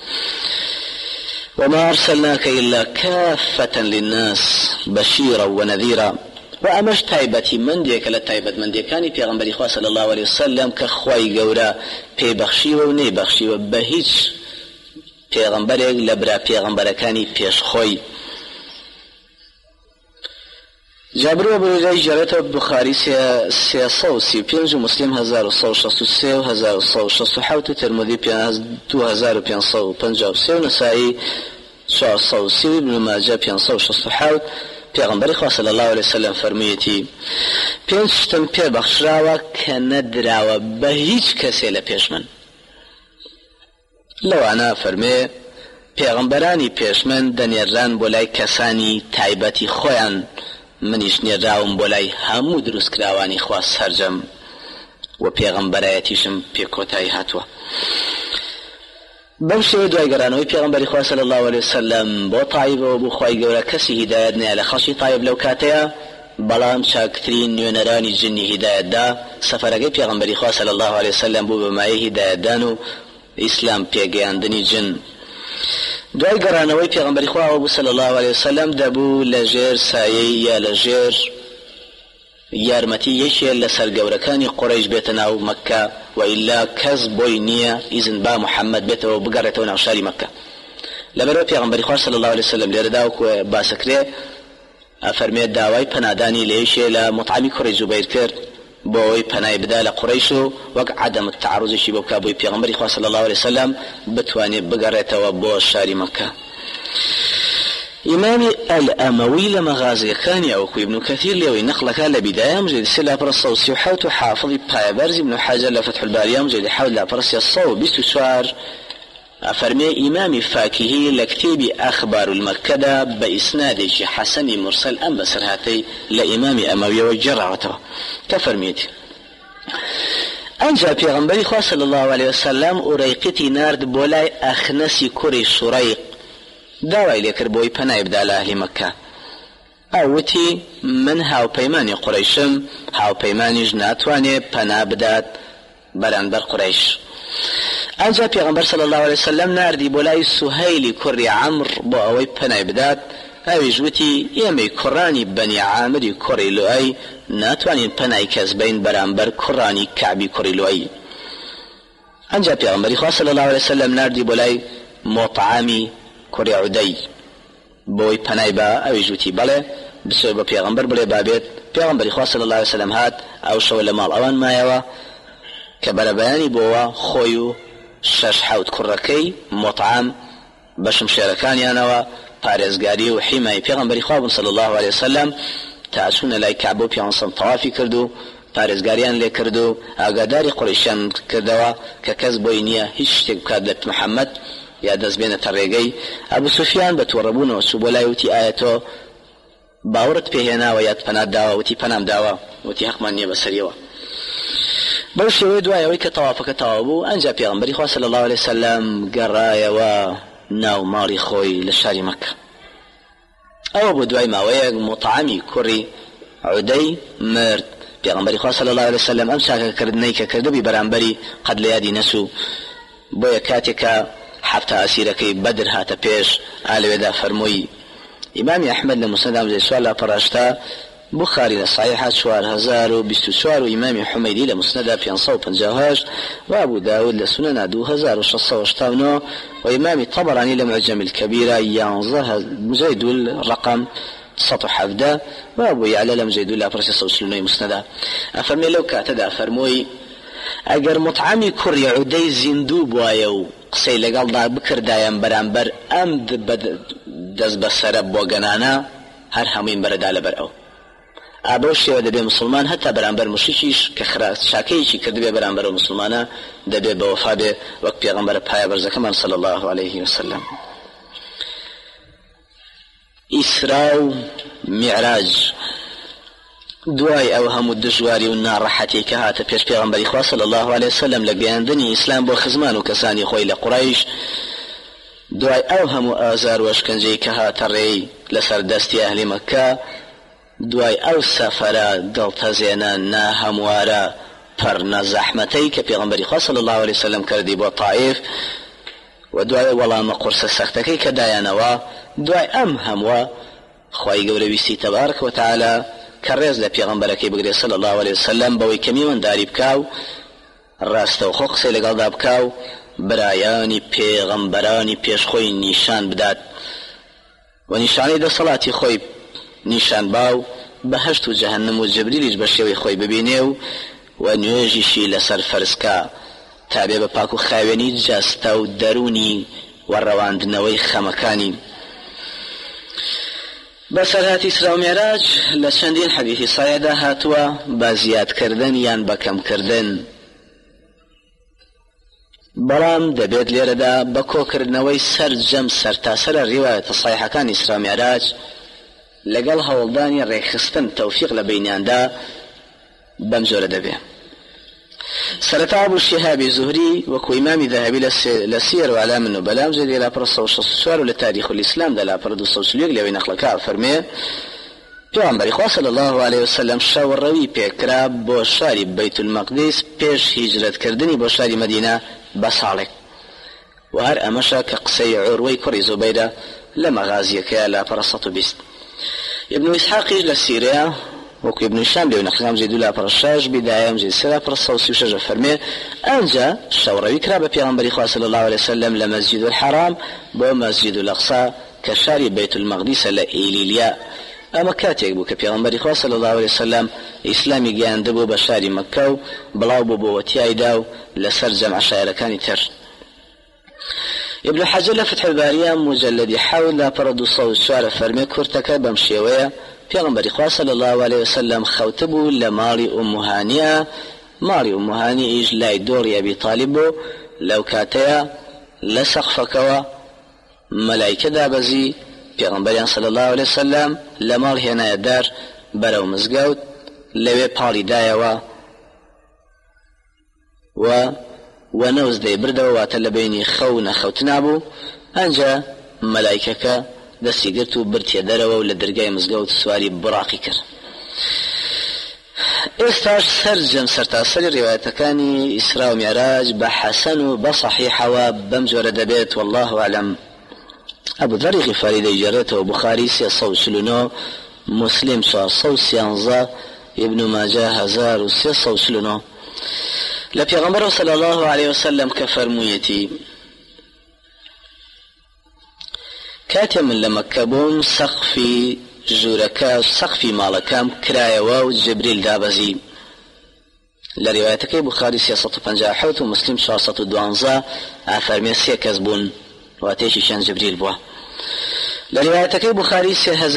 وما أرسلناك إلا كافة للناس بشيرا ونذيرا وأمش تايبتي من ديك لتايبت من ديكاني پیغمبر خدا صلى الله عليه وسلم كخواي قورا پي بخشي وني بخشي وبهيج پیغمبر لبرا پیغمبر كاني پیش خوي. جابر و بریجای جرات بخاری 335 و مسلم 1163 و 1167 ترمذی 2553 و نسائی 430 و ابن ماجه 567 پیغمبر خدا صلی الله علیه وسلم فرمایتی پنج شتم پی بخشراوه که ندراوه به هیچ کسی لپیش من لو انا فرمی پیغمبرانی پیش من دنیران بولای کسانی تایبتی خویان منیش نێراوم بۆ لای هەموو دروستکراوانی خوا سەرجەم و پێغەمبەرایەتیشم پێ کۆتایی هاتووە. بەم شێوە دوای گەڕانەوەی پێغەمبەری خوا صلی الله علیه وسلم بۆ تایبەوە بوو خوای گەورە کەسی هیدایەت نەیە لە خەڵکی تایب لەو کاتەیە بەڵام چاکترین نوێنەرانی جنی هیدایەتدا سەفەرەکەی پێغەمبەری خوا صلی الله علیه وسلم بوو بەمایەی هیدایەتدان و ئیسلام پێگەیاندنی جن. دوای گەڕانەوەی پێغەمبەری خوا بوو صلی الله علیه وسلم دەبوو لەژێر سایەی یا لەژێر یارمەتی یەکێ لە سەرگەورەکانی قوڕەیش بێتە ناو مەککە و ئیلا کەس بۆی نییە ئیزن با محەممەد بێتەوە بگەڕێتەوە ناو شاری مەککە. لەبەرەوە پێغەمبەری خوا صلی الله علیه وسلم لێرەدا وەکو باسەکرێ ئەفەرمێت داوای پەنادانی لە یەکێ لە مطعمی کوڕی زوبەیر کرد بۆی پەنای بدا لە قوڕیش و وەک عەدەم التەعەڕوزیشی بۆ بکا بۆی پێغەمبەری خوا صلی الله عليه وسلم بتوانێت بگەڕێتەوە بۆ شاری مەکە. إمام الأموي لما غازي كان يأوكو ابن كثير ليوي نقلك لبداية مجد سلا برصة وسيوحوت وحافظ بايبرز ابن حجر لفتح البارية مجد حول لبرصة الصو بستسوار أفرمي إمام فاكهي لكتيب أخبار المكدة بإسناد حسن مرسل أم بسرهاتي لإمام أموي وجرعته كفرميت أنجا پیغمبری خواه صلی الله عليه وسلم أريقتي نارد بولاي أخنسي كوري شريق داوای لێکرد بۆی پەنای بدا لە ئەهلی مەکە. ئەوتی من هاوپەیمانی قوڕیشم، هاوپەیمانیش ناتوانێت پەنا بدات بەرامبەر قوڕیش. ئەنجا پێغەمبەر صلی الله عليه وسلم ناردی بۆ لای سوهەیلی کوڕی عەمر بۆ ئەوەی پەنای بدات. ئەویش وتی ئێمەی کوڕانی بەنی عامری کوڕی لوئەی ناتوانین پەنای کەس بین بەرامبەر کوڕانی کەعبی کوڕی لوئەی. ئەنجا پێغەمبەری خوا صلی الله عليه وسلم ناردی بۆ لای مۆطعامی کوڕی عودەی بۆی پەنای با. ئەویش وتی بەڵێ بچۆ بە پێغەمبەر بڵێ بابێت. پێغەمبەری خوا صلی الله عليه وسلم هات ئەو شەوە لە ماڵ ئەوان مایەوە کە بەرەبەیانی بۆوە خۆی و 6-7 کوڕەکەی مۆطعام بە شمشێرەکانیانەوە پارێزگاری و حیمای پێغەمبەری خوا بوون صلی الله عليه وسلم تا چوونە لای کەعبە و پیانسەم تەوافی کرد و پارێزگاریان لێ کرد و ئاگاداری قوڕیشیان کردەوە کە کەس بۆی نییە هیچ شتێک بکات لە محەممەد یا دەست بێنێتە ڕێگەی. ئەبوو سوفیان بە تووڕەبوونەوە چوو بۆ لای وتی ئایا تۆ باوەڕت پێهێناوە یات پەنات داوە؟ وتی پەنام داوە. وتی حەقمان نییە بەسەریەوە. بەو شێوەیە دوایەوەی کە تەوافەکە تەواو بوو ئەنجا پێغەمبەری خوا صلی الله عليه وسلم گەڕایەوە ناو ماڵی خۆی لە شاری مەکە. ئەوە بۆ دوای ماوەیەک مۆطعامی کوڕی عودەی مرد. پێغەمبەری خوا صلی الله عليه وسلم ئەم چاکەکردنەی کە کردبی بەرامبەری قەد لە یادی نەچوو. بۆیە کاتێکە حەفتە ئەسیرەکەی بەدر هاتە پێش ئالەوێدا فەرمووی. ئیمامی ئەحمەد لە موسنەدا مزەی سوال لە پەڕاشتا، بخاری لە صحیحە 4024 و ئیمامی حومەیدی لە مسنەدا 558 و ئەبوو داود لە سونەنا 2669 و ئیمامی طەبەرانی لە معجەم الکەبیرە 11 مجەید الرقم 117 و ئەبوو یعلە لە مجەید الأبرس 139 مسنەدا. ئەفەرمێ لەو کاتەدا فەرمووی ئەگەر مطعمی کوڕی عودەی زیندوو بوایە و قسەی لەگەڵدا بکردایان بەرامبەر ئەم دەست بەسەرە بۆ گەنانە هەر هەمووین بەرەدا لەبەر ئەو. ئابە شێوە دەبێ مسلمان هەتا بەرامبەر مشریکیش کە شاکەیەکی کردبێ بەرامبەر مسلمانە دەبێ بە وەفا بێ وەک پێغەمبەر پایە بەرزەکەمان صلی الله عليه وسلم. ئیسرا و میعراج دوای ئەو هەموو دژواری و ناڕەحەتی کە هاتە پێش پێغەمبەری خوا صلی الله عليه وسلم لە گەیاندنی ئیسلام بۆ خزمان و کەسانی خۆی لە قوڕیش، دوای ئەو هەموو ئازار و ئەشکەنجەی کە هاتە ڕێی لەسەر دەستی ئەهلی مەکە، دوای ئەو سەفەرە دڵتەزێنە ناهەموارە پەر نەزەحمەتەی کە پێغەمبەری خوا صلی الله عليه وسلم کردی بۆ تائیف، و دوای وەڵامە قورسە سەختەکەی کە دایانەوە، دوای ئەم هەمووە خوای گەورە ویستی تەبارەک و تەعالە کە ڕێز لە پێغەمبەرەکەی بگرێ صلی الله عليه وسلم بەوەی کە میوەنداری بکاو، ڕاستەوخۆ قسەی لەگەڵدا بکاو، برایانی پێغەمبەرانی پێشخۆی نیشان بدات و نیشانەی دەسەڵاتی خۆی نیشان باو، بەهەشت و جەهەنەم و جبریلیش بە شێوەی خۆی ببینێ و نوێژیشی لەسەر فەرزکە تا بێ بە پاک و خاوێنی جەستە و دەرونی و ڕەواندنەوەی خەمەکانی. بەسەرهاتی ئیسرا و میعراج لە چەندین حەدیثی سایەدا هاتووە بە زیادکردن یان بەکەمکردن، بەڵام دەبێت لێرەدا بە کۆکردنەوەی سەرجەم سەرتاسەرە ڕیوایەتە سایحەکانی ئیسرا و میعراج لەگەڵ هەوڵدانی ڕێکخستن تەوفیق لە بینیاندا بەم جۆرە دەبێ. سەرەتا ئەبوو شیهابی زوهری وەکو ئیمامی ذەهەبی لە سیر و ئەعلام النوبەلا مجلدی لاپەڕە 164 و لە تاریخ الئیسلامدا لاپەڕە 241 لەوەی نەقلەکە فەرمێ پێغەمبەری خوا صلی الله عليه وسلم شەوڕەوی پێکرا بۆ شاری بەیت المەقدس پێش هیجرەتکردنی بۆ شاری مەدینە بە ساڵێک، و هەر ئەمەشە کە قسەی عوروەی کوڕی زوبەیرە لە مەغازیەکەیە لاپەڕە 120. ابن إسحاقیش لە سیرەیە وەکو ابن هشام لێو نەقلام جێدو لاپەڕە 6 بیدایە مجێ لاپەڕە 136 فەرمێ ئەنجا شەوڕەوی کرا بە پێغەمبەری خوا صلی الله عليه وسلم لە مەسجد الحرام بۆ مەسجد الأقصا کە شاری بەیت المەقدسە لە ئیلیلیا. اما کاتێک بوو کە پێغەمبەری خوا صلی الله علیه وسلم ئیسلامی گەیاندەبوو بە شاری مەککە و بڵاو بوو بۆ وەتیایدا و لەسەر جەمع شاعرەکانی تر. ابن حجر لفتح البارية مجلد حول فرد صوت فرمي كرتك بمشيوية پیغمبر خدا صلى الله عليه وسلم خوتبو لماري أم هانية ماري أم هاني إيج لاي دوري أبي طالبو لو كاتيا لسقفكوا ملائكة دابزي پیغمبر صلى الله عليه وسلم لماري هنا دار برو مزقود لوي پاري دايوا ونوز دي برده واتل بيني خو نخوتنابو انجا ملائكك دستی گرت و برتیه دروا و لدرگای مزگوت سواری براقی کرد. استاش سرجم سرتاسر روایتکانی اسراء و معراج بحسن و بصحیح و بمجور دبیت والله اعلم. ابو ذر غفاری دی جرت و بخاری 349 مسلم 413 ابن ماجه 1349 لپیغمبر صلی الله علیه وسلم كفرمویتی كاتم من لمكبون سقفي جوركا سقفي مالكام كرايوا وجبريل دابزي لروايتك بخاري 650 ومسلم 412 افرمي سيكزبون واتيشي شان جبريل بوا لروايتك بخاري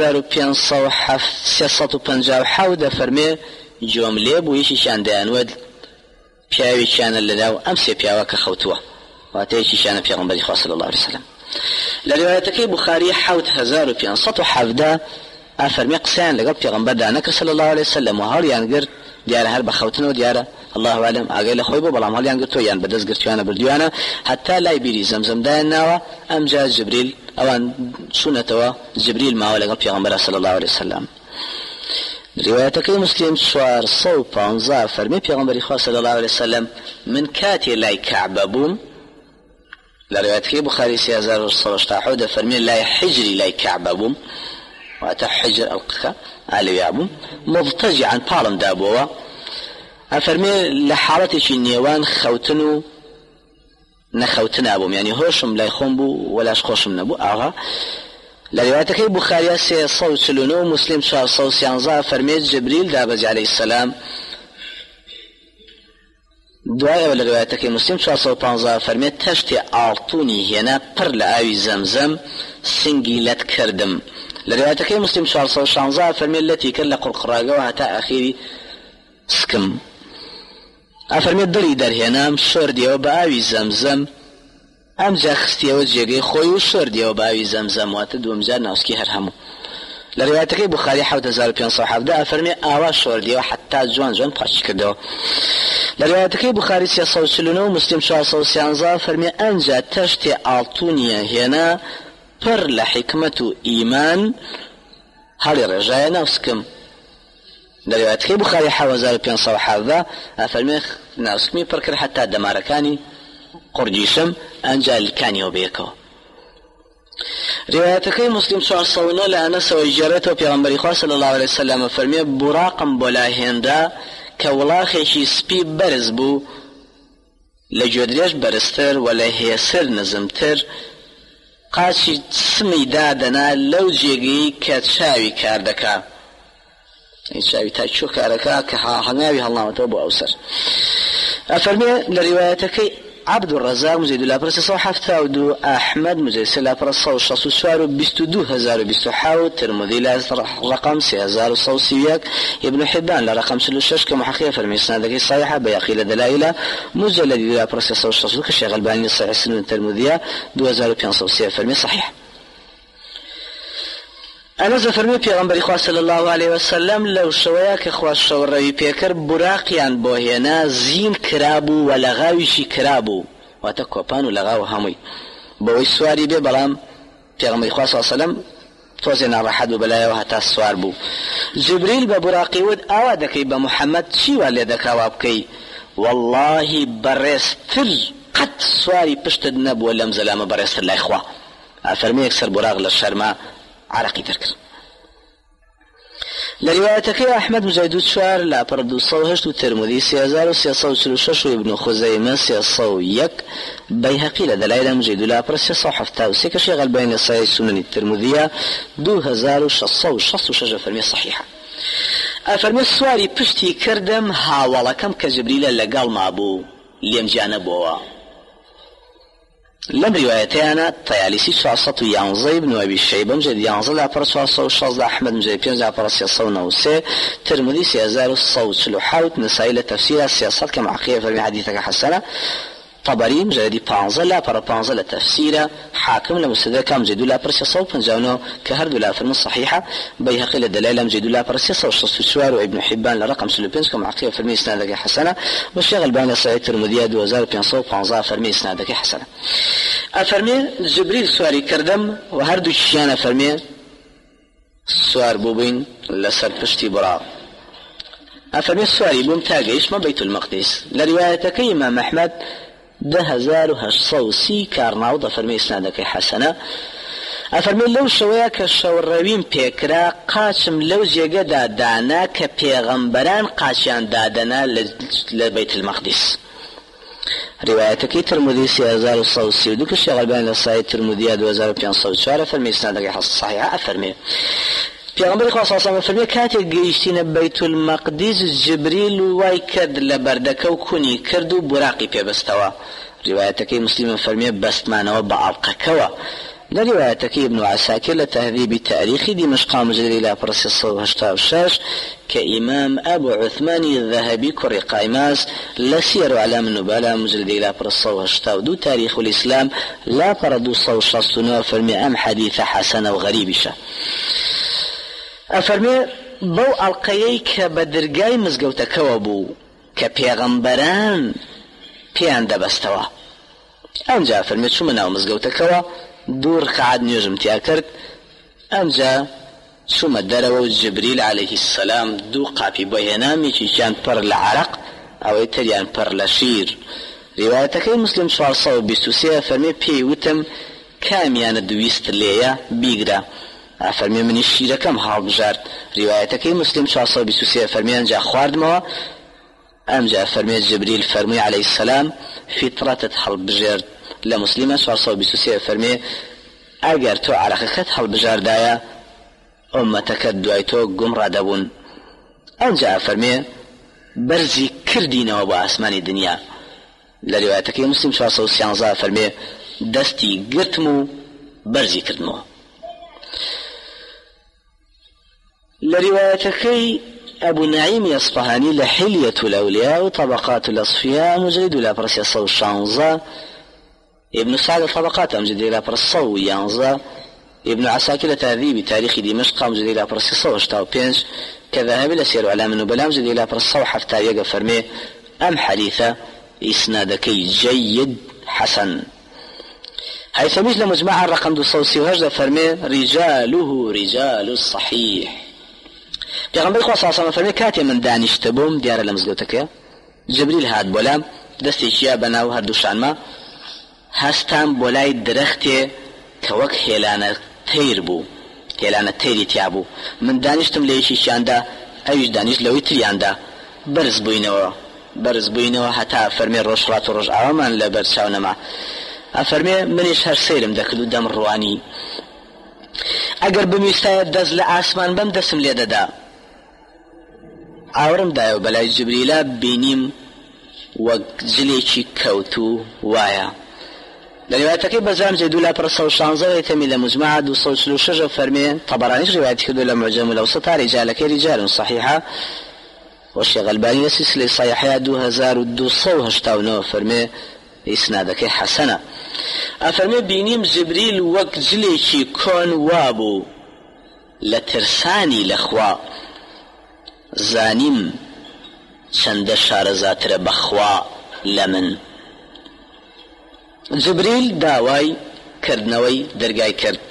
3550 فرمي جمله بويشي شان دانود پیاوی شان لداو امسي پیاوك خوتوا واتيشي شان پیغمبر صلى الله عليه وسلم لروايتك بخاري 5517 افرمي قسان لقب پیغمبر دانك صلى الله عليه وسلم وهل ينقر ديار هر بخوتنو ديار الله اعلم اقل خويبو بلام هل ينقر تو ين بدز قرتوانا بردوانا حتى لا يبيري زمزم دايناوا ام جاء جبريل اوان سنتوا جبريل ما لقب پیغمبر صلى الله عليه وسلم روايتك مسلم 415 فرمي پیغمبر خدا صلى الله عليه وسلم من كاتي لا كعببون لروايتك بخاري 3016 فرمي لا حجري لا كعببون واتى حجر القكا على يابون مضطجعا بالم دابوا افرمي لحالتي نيوان خوتنو نخوتنا ابو يعني هوشم لا يخنبو ولا شخوشم نبو اها لروايتك بخاري 319 مسلم 411 فرمي جبريل دابج عليه السلام دعاء ولا روايتك مسلم 415 فرمي تشتي اعطوني هنا پر لآوي زمزم سنجيلت كردم لروايتك مسلم 416 فرمي التي كلا قرقراقه وحتى اخيري سكم افرمي الدري در هنا شردي وبآوي زمزم ام جا خستي وجيغي خوي وشردي وبآوي زمزم واتدوم جا ناوسكي هرهمو لروايتك بخاري 5517 فرمي آوا شردي وحتى جوان پاچ كردو لروايتك بخاري 349 مسلم 413 فرمي انجا تشتي اعطوني هنا پر لحكمة ايمان هالي رجايا نفسكم لروايتك بخاري 5517 فرمي نفسكمي پركر حتى دماركاني قرجيشم انجا الكاني وبيكو روايتك مسلم 409 لأنس وجرته پیغمبر خدا صلى الله عليه وسلم فرمي براقم بلا هندا كولاخي سبي برز بو لجودريش برستر ولا هيسر نزمتر قاشي سمي دادنا لو جيغي كتشاوي كاردكا شاوي تاچو كاركا كهاناوي الله توبو اوسر افرمي لروايتك عبد الرزاق مزيد الابرس صحف ودو احمد مزيد الابرس صوص سوار 22020 ترمذي رقم 3000 ابن حبان لرقم 36 كمحقق فرمي سندك صحيحه بياقي دلائل مجلد الابرس صوص كشيخ الباني صحيح سنن الترمذيه 2500 فرمي صحيح انا زفرمي پیغمبر خدا صلى الله عليه وسلم لو شوياك خوا شوري بيكر براقيان بوهنا زين كرابو ولغاوشي كرابو واتكوبان ولغاو همي بوي سواري بي بلام پیغمبر خدا صلى الله عليه وسلم توزنا رحد بلايا وهتا سوار بو جبريل ببراقي ود اوادكي بمحمد شي والدك وابكي والله برستر قد سواري پشت نب ولم زلام برستر لا اخوا افرمي اكسر براق للشرما عرقي تركر لروايتك أحمد مجيد شوار لا بردو صوهشت والترمذي 3346 وابن خزيمة 301 بيهقي لدلائل مجيد لا برس 317 كشيخ الباني صحيح السنن الترمذية 2666 فرمي صحيحة أفرمي السواري بشتي كردم هاولا كم كجبريل لقال ما أبو ليم جانبوا لم روايتنا طيالسي 311 ابن أبي شيبة مجد ينزل لأبرا 316 أحمد مجد بينز لأبرا 309 ترمذي 3036 نسائي لتفسير السياسات كما عقية فرمي حديثك حسنة طبري مجلدي 15 لأبرا 15 لتفسير حاكم لمستدرك مجد لأبرا 350 كهرد لأفرم الصحيحة بيهقي لدلائل مجد لأبرا 366 وابن حبان لرقم سلوبينز كما عقية فرمي إسنادك حسنة والشيخ الباني صحيح ترمذي 2515 فرمي إسنادك حسنة أفرمي جبريل سواري كردم وهردو شيان أفرمي سوار بوبين لسر پشتی برا أفرمي سواري بوم تاقيش ما بيت المقدس لروايتك إمام أحمد 10,830 كارناوض أفرمي إسنادك حسنة أفرمي لو شوياك الشوروين بيكرا قاشم لو جيقا دانا كبيغمبران قاشيان دادنا لبيت المقدس روايتك ترمذي 3032 كشيخ الباني الصحيح ترمذي 2504 فرمي إسنادك صحيحة أفرمي پیغمبر خدا صلی الله علیه و سلم کاتی گیشتین بیت المقدس جبریل وای کرد لبردکو کنی کرد و براقی پیبستوا روایتك مسلم فرمي بستمانه بعرقكوا لروايتك ابن عساكر لتهذيب تاريخ دمشق مجرد إلى برس الصوب هشتاوشاش كإمام أبو عثمان الذهبي كري قائماس لسير علام النبالة مجرد إلى برس الصوب هشتاودو تاريخ الإسلام لا فردو صوب شاستنو فرمي أم حديث حسن وغريبشة أفرمي بو ألقيك بدرقاي مزقوتكوا بو كبيغمبران بيان دبستوا أنجا فرمي شو مناو مزقوتكوا دور قعد نيوجم تياكرت أنجا شو مدروا جبريل عليه السلام دو قابي بينامي كان پر العرق أو يتريان پر لشير روايتك مسلم شوار صوب بيستوسيا فرمي بي وتم كاميان دويست ليا بيقرا فرمي من الشيرة كم حال بجار روايتك مسلم شوار صوب بيستوسيا فرمي أنجا خواردموا أنجا فرمي جبريل فرمي عليه السلام فطرة حل بجار لمسلمة شوار صوب بيستوسيا فرمي اگر تو عرقك حل بجار دايا أمتك دوائتو قمرا دبون أنجا فرمي برزي كردين وابو أسمان الدنيا لروايتك مسلم شوار صوب سيانزا فرمي دستي قرتمو برزي كردمو لروايتك أبو نعيم يصفهاني لحلية الأولياء وطبقات الأصفياء مجرد لا برسي صو شانزا ابن سعد طبقات مجرد لا برسو يانزا ابن عساكر تهذيب تاريخ دمشق مجرد لا برسي صو اشتاو بينش كذهب لسير علام النبلاء مجرد لا برسو حفتار يقى فرمي أم حديثة إسنادك جيد حسن حيث مثل مجمع الرقم دو صوصي وهجد فرمي رجاله رجال الصحيح پیغمبر خدا صلی الله علیه و سلم کاتی من دانشت بوم دیار لمزگوتک جبریل هات بولام دستی چیا بناو هر دوشان ما هستم بولای درختی کوک هیلانه تیر بو هیلانه تیری تیابو من دانشتم لیشی شانده ایش دانش لوی تریانده برز بوینو حتا فرمی روشرات و روش عوامان لبر شاونما افرمی منیش هر سیرم دکدو دم روانی اگر بمیستای دز لآسمان بم دسم لیده دا آورم دایو بلای جبریلا بینیم و جلیکی کوتو وایا لروايتك بزام جدولا برسو شانزة يتمي لمجمعة دو صوت لوشجة فرمي طبرانيش روايتك دولا معجم الأوسطى رجالك رجال صحيحة والشيخ الباني سلسلة صحيحة 2289 فرمي إسنادك حسنة أفرمي بينيم جبريل وقت جليكي كون وابو لترساني لخوا زانيم چند شارزات ربخوا لمن جبريل داواي كردنوي درقاي كرد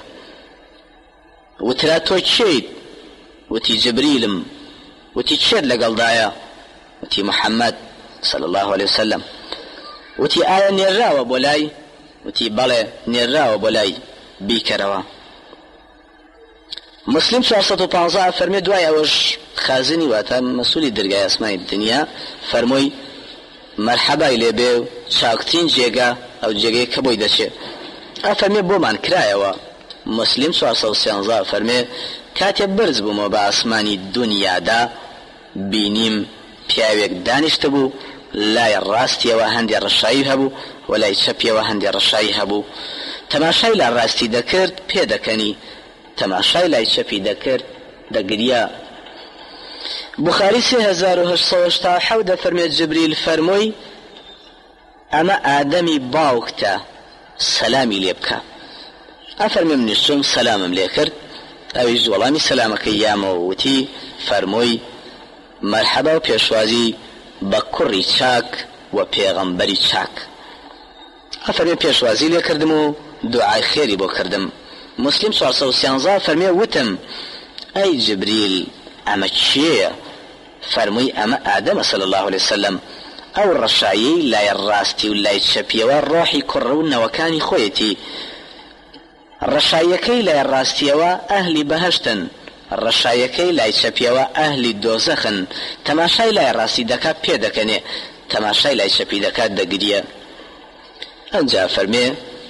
وتراتو تشيد وتي جبريلم وتي تشيد لقل دايا وتي محمد صلى الله عليه وسلم وتي آية نيراوة بولاي وتي بالي نيراوة بولاي بيكروا مسلم 415 فرمي دعاء وش خازني واتا مسؤولي درجة اسماء الدنيا فرمي مرحبا إلي بيو شاكتين جيغا أو جيغي كبوي داشي أفرمي بومان كرايوا مسلم 413 فرمي كاتب برز بومو با اسماني الدنيا دا بينيم پیاوێک دانیشتبوو لای ڕاستیەوە هەندێک ڕەشایی هەبوو و لای چەپیەوە هەندێک ڕەشایی هەبوو تەماشای لای ڕاستی دەکرد پێ دەکەنی تەماشای لای چەپی دەکرد دەگریا بوخاری 3887 دەفەرمێت جبریل فەرمووی ئەمە ئادەمی باوکتە سەلامی لێ بکە ئەفەرمێ منیشتم سەلامم لێ کرد ئەویش وەڵامی سەلامەکەی یامەوە وتی فەرمووی مرحبا و پێشوازی بە کوڕی چاک و پێغەمبەری چاک ئەفەرمێ پێشوازی لێ کردم و دوعای خێری بۆ کردم مسلم 413 فەرمێ وتم ئەی جبریل ئەمە چییە فەرمووی ئەمە ئادەمە صلی الله عليه وسلم ئەو ڕەشایی لای ڕاستی و لای چەپیەوە ڕۆحی کوڕە و نەوەکانی خۆیەتی ڕەشایەکەی لای ڕاستیەوە ئەهلی بەهەشتن ڕەشایەکەی لای چەپیەوە ئەهلی دۆزەخن تەماشای لای ڕاستی دەکات پێ دەکەنێ تەماشای لای چەپی دەکات دەگریە ئەنجا فەرمێ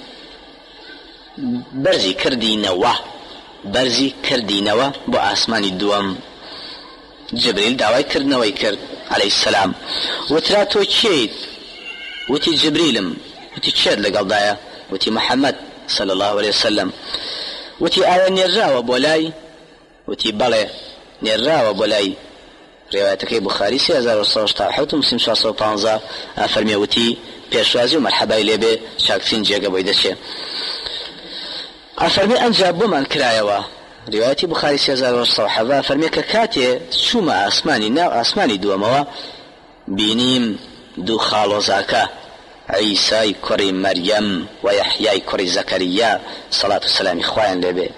بەرزی کردینەوە بۆ ئاسمانی دووەم جبریل داوای کردنەوەی کرد عەلەیهی السەلام وترا تۆ چیت وتی جبریلم وتی چێت لەگەڵدایە وتی محەممەد صلی الله عليه وسلم وتی ئایا نێراوە بۆ لای وتی بەڵێ نێراوە بۆ لای ڕێوایەتەکەی بوخاری 3167 و مسلم 415 ئەفەرمێ وتی پێشوازی و مەرحەبای لێبێ چاکترین جێگە بۆی دەچێ ئەفەرمێ ئەنجا بۆمان کرایەوە ڕێوایەتی بوخاری 3170 ئەفەرمێ کە کاتێ چوومە ئاسمانی ناو ئاسمانی دووەمەوە بینیم دوو خاڵۆزاکە عیسای کوڕی مەریەم و یەحیای کوڕی زەکەریا سەڵات و سەلامی خوایان لێبێ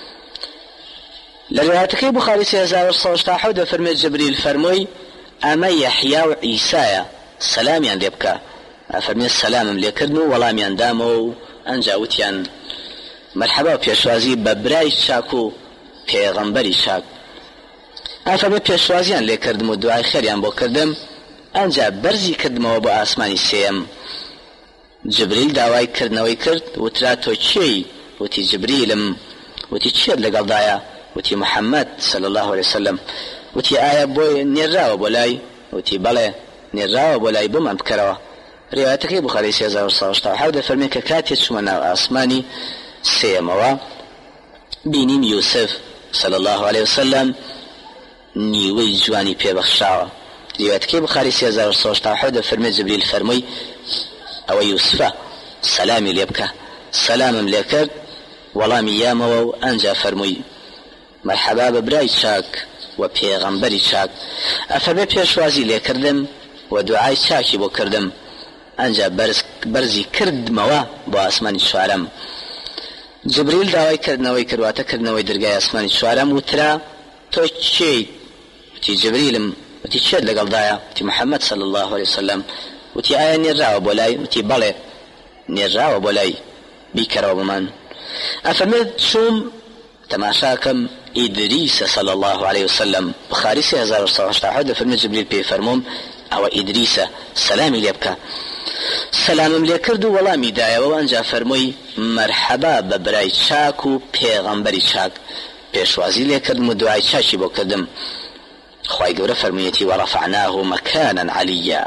لە ڕێوایەتەکەی بوخاری 3170 دەفەرمێت جبریل فەرمووی ئەمە یەحیا و عیسایە سەلامیان لێ بکە ئەفەرمێت سەلامم لێکردن و وەڵامیان دامەوە و ئەنجا وتیان مەرحەبا و پێشوازی بە برای چاک و پێغەمبەری چاک ئەفەرمێت پێشوازیان لێ کردم و دوعای خێریان بۆ کردم ئەنجا بەرزی کردمەوە بۆ ئاسمانی سێم جبریل داوای کردنەوەی کرد وترا تۆ چی وتی جبریلم وتی چێت لەگەڵدایە وتی محەممەد صلی الله عليه وسلم وتی ئایا بۆی نێراوە بۆ لای وتی بەڵێ نێراوە بۆ لای بۆمان بکەرەوە ڕێوایەتەکەی بوخاری 3167 دەفەرمێت کە کاتێک چوومە ناو ئاسمانی سێمەوە بینیم یوسف صلی الله عليه وسلم نیوەی جوانی پێبەخشاوە ڕێوایەتەکەی بوخاری 3167 دەفەرمێت جبریل فەرمووی ئەوە یوسفە سەلامی لێ بکە سەلامم لێ کرد وەڵامی یامەوە و ئەنجا فەرمووی مەرحەبا بە برای چاک و پێغەمبەری چاک ئەفەرمێ پێشوازی لێ کردم و دوعای چاکی بۆ کردم ئەنجا بەرزی کردمەوە بۆ ئاسمانی چوارەم جبریل داوای کردنەوەی کردواتە کردنەوەی دەرگای ئاسمانی چوارەم وترا تۆ چیت وتی جبریلم وتی چێت لەگەڵدایە وتی محەممەد صلی الله عليه وسلم وتی ئایا نێراوە بۆ لای وتی بەڵێ نێراوە بۆ لای بیکەرەوە بمان ئەفەرمێت چووم تەماشاکەم ئیدریسە صلی الله عليه وسلم بخاری 3187 دەفەرمێت جبریل پێی فەرمووم ئەوە ئیدریسە سەلامی لێ بکە سەلامم لێ کرد و وەڵامی دایەوە ئەنجا فەرمووی مەرحەبا بە برای چاک و پێغەمبەری چاک پێشوازی لێ کردم و دوعای چاکی بۆ کردم خوای گەورە فەرموویەتی وەڕەفعناه مەکانەن عەلیە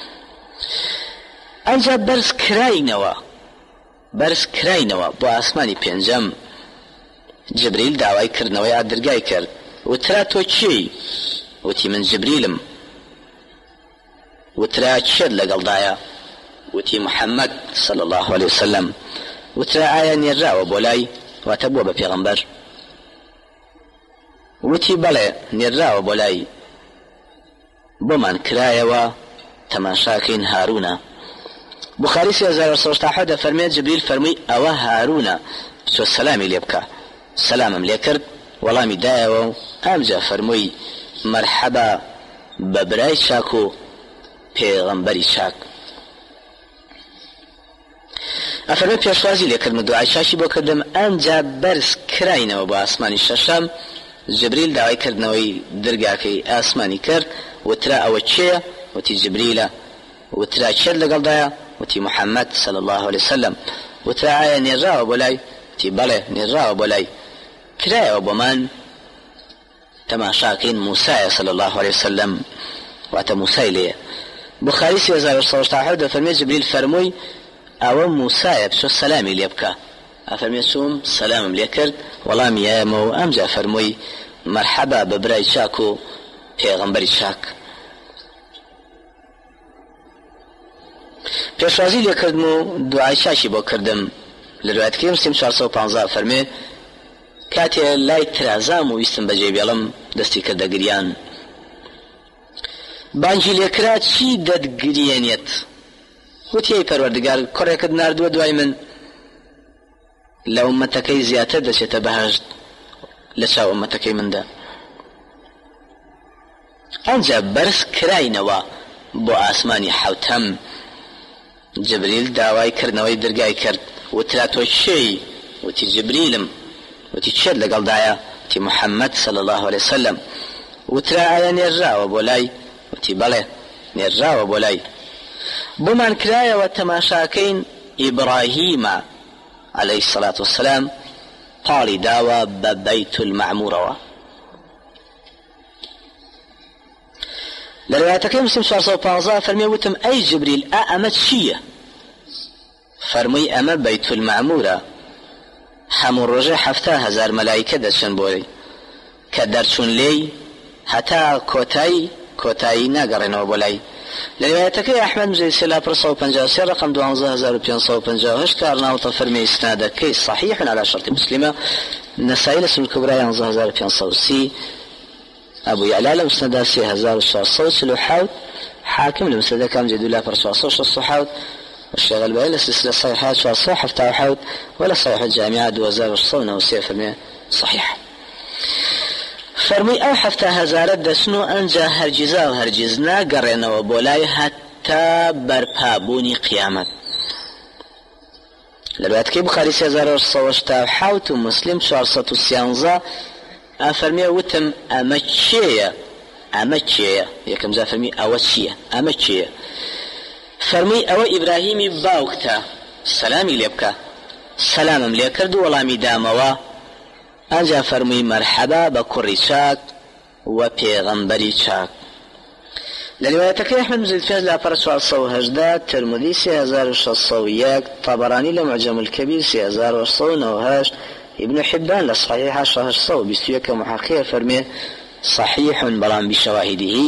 ئەنجا بەرز کراینەوە بۆ ئاسمانی پێنجەم جبریل داوای کردنەوەی ئادرگای کرد وترا تۆ چی وتی من جبریلم وترا چێت لەگەڵدایە وتی محەممەد صلی الله عليه وسلم وترا ئایا نێراوە بۆ لای واتە بووە بە پێغەمبەر وتی بەڵێ نێراوە بۆ لای بۆمان کرایەوە تەماشاکەین هارونە بوخاری 3167 دەفەرمێت جبریل فەرمووی ئەوە هارونە بچۆ سەلامی لێ بکە سەلامم لێ کرد وەڵامی دایەوە و ئەمجا فەرمووی مەرحەبا بە برای چاک و پێغەمبەری چاک ئەفەرمێ پێشوازی لێکردم دوعای چاشی بۆ کردم ئەنجا بەرز کراینەوە بۆ ئاسمانی شەشەم جبریل داوای کردنەوەی دەرگاکەی ئاسمانی کرد وترا ئەوە چێە وتی جبریلە وترا چێت لەگەڵدایە وتی محەممەد صلی الله عليه وسلم وترا ئایا نێراوە بۆ لای وتی بەڵێ نێراوە بۆ لای کرایەوە بۆمان تەماشاکەین موسایە صلی الله عليه وسلم واتە موسای لێیە بخاری 3067 دەفەرمێ جبریل فەرمووی ئەوە موسایە بچۆ سەلامی لێ بکە ئەفەرمێ چووم سەلامم لێ کرد وەڵامی یایەمەوە ئەمجا فەرمووی مەرحەبا بە برای چاک و پێغەمبەری چاک پێشوازی لێکردم و دوعای چاشی بۆ کردم لە روایەتەکەی مسلم 415 فەرمێ کاتێ لای ترازام و ویستم بەجێ بێڵم دەستی کردە گریان بانگی لێکرا چی دەتگرێنێت وتی ئەی پەروەردگار کوڕێکت ناردووە دوای من لە ئومەتەکەی زیاتر دەچێتە بەهەشت لە چاو ئومەتەکەی مندا ئەنجا بەرز کراینەوە بۆ ئاسمانی حەوتەم جبریل داوای کردنەوەی دەرگای کرد وترا تۆ چێی وتی جبریلم وتی چێت لەگەڵدایە وتی محەممەد صلی الله عليه وسلم وترا ئایا نێژراوە بۆ لای وتی بەڵێ نێژراوە بۆ لای بۆمان کرایەوە تەماشاکەین ئیبراهیمە عليه الصلاة والسلام قاڵی داوە بە بەیت المەعموورەوە لە روایەتەکەی مسلم 415 فەرمێ وتم ئەی جبریل ئەمە چییە فەرمووی ئەمە بەیت المەعموورە هەموو ڕۆژێ 7,000 مەلایکە دەچن بۆی کە دەرچوون لێی هەتا کۆتایی ناگەڕێنەوە بۆ لای لە روایەتەکەی ئەحمەد مجەی سێلا پڕ 153 ڕقم 12558 کارناوتە فەرمی ئیسنادەکەی صحیح على شرط مسلمە نەسائی لە سنن کبرا 11530 أبو يعلى لمسندا 3447 حاكم لمسندا كام جدولا پر 466 والشيخ الباني لسلسلة صحيحات 477 ولا صحيح الجامعة 2009 صحيح فرمي أو 7,000 دسنو أنجا هرجزا وهرجزنا قرينا وبولاي حتى برپابوني قيامت لبعد كي بخاري 3067 ومسلم 413 أفرمي وتم أمتشية يكم ذا فرمي أوتشية أمتشية فرمي أو إبراهيمي باوكتا سلامي ليبكا سلامم ليكرد والامي داموا أنجا فرمي مرحبا بكري شاك وبيغمبري شاك لروايتك أحمد بن زيد فاز لأفر 418 ترمذي 3601 طبراني لمعجم الكبير 3809 ابن حبان لصحيحة شهر صو بسيوك محقية فرمي صحيح بلان بشواهده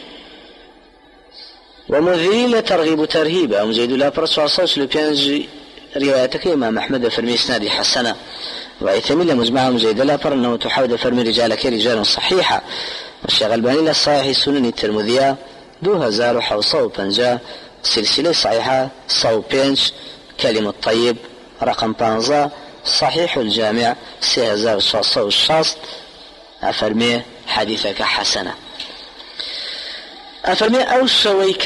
ومنذري لترغيب ترهيبا ومزيد لا برس وعصاص لبيانج روايتك إمام أحمد فرمي اسنادي حسنة وإثمين لمجمع مزيد لا بر أنه تحاول فرمي رجالك رجال صحيحة والشيخ الباني للصحيح سنن الترمذية 2050 سلسلة صحيحة صو بينج كلمة طيب رقم 15 صحيح الجامع 3660 أفرمي حديثك حسنة أفرمي أو شويك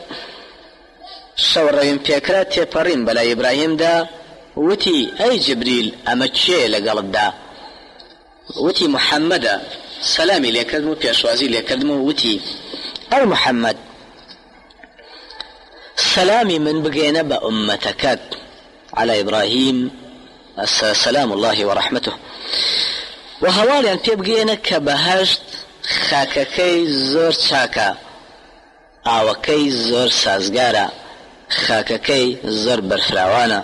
شورين بيكرات تيبرين بلا إبراهيم دا وتي أي جبريل أمتشي لقلب دا وتي محمد سلامي ليكدمو بيشوازي ليكدمو وتي أو محمد سلامي من بقينا بأمتك على إبراهيم سلام الله ورحمته وهوالي أن تبقينا كبهشت خاككي زور شاكا ئاوەکەی زۆر سازگارە خاکەکەی زۆر بەرفراوانە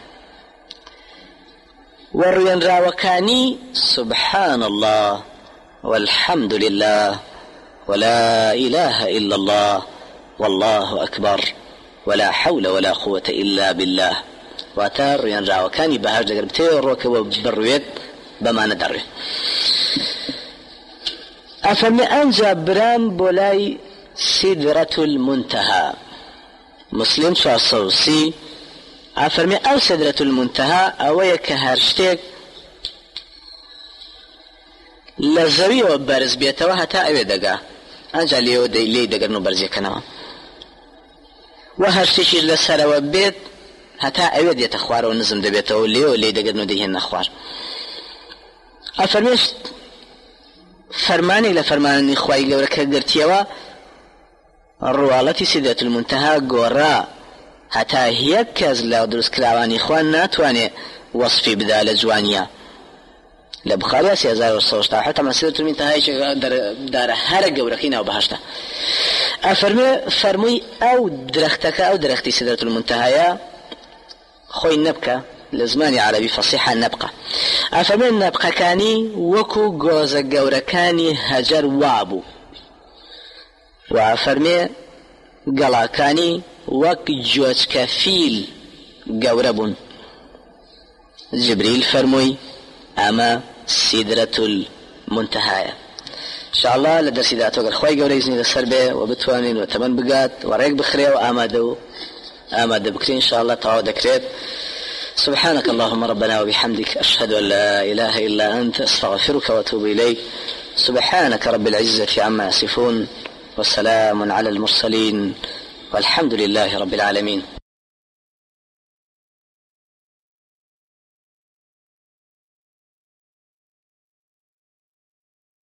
وڕوێنراوەکانی سبحان الله والحمد لله ولا إله إلا الله والله أكبر ولا حول ولا قوة إلا بالله واتە ڕوێنراوەکانی بەهەشت دەگەر بتێ ڕۆکەوە بڕوێت بەمانە دەڕێ ئەفەرمێ ئەنجا برام بۆ لای سدرة المنتهى مسلم 430 أفرمي أو سدرة المنتهى أو يكهرشتك لزوي وبرز بيتوا هتا أوي دقا أنجا لي دقا نبرزي كنوا وهرشتشي لسر وبيت هتا أود يتخوار ونزم دبيته ولي دقد نديه النخوار أفرميش فرماني لفرماني خواي قولك قرتيوا الروالة سيدة المنتهى قورا هتا هي كاز لا دروس كلاواني خوان ناتواني وصفي بدال جوانيا لبخاري سيزار والصوشتا حتى من سيدة المنتهى دار هر قوركين أو بهشتا فرمي أو درختك أو درختي سيدة المنتهى خوي النبكة لزماني عربي فصيحة نبقى أفرمي النبقى كاني وكو قوز قوركاني هجر وابو وأفرمي قلاكاني وك جوز كفيل قوربون جبريل فرمي أما سدرة المنتهى إن شاء الله لدرسي ذات وقت خوي قوري يزني للسربة وبتوانين وتمن بقات وريق بخري وآمادو بكري إن شاء الله تعود كريت سبحانك اللهم ربنا وبحمدك أشهد أن لا إله إلا أنت أستغفرك وأتوب إليك سبحانك رب العزة عما يصفون والسلام على المرسلين والحمد لله رب العالمين.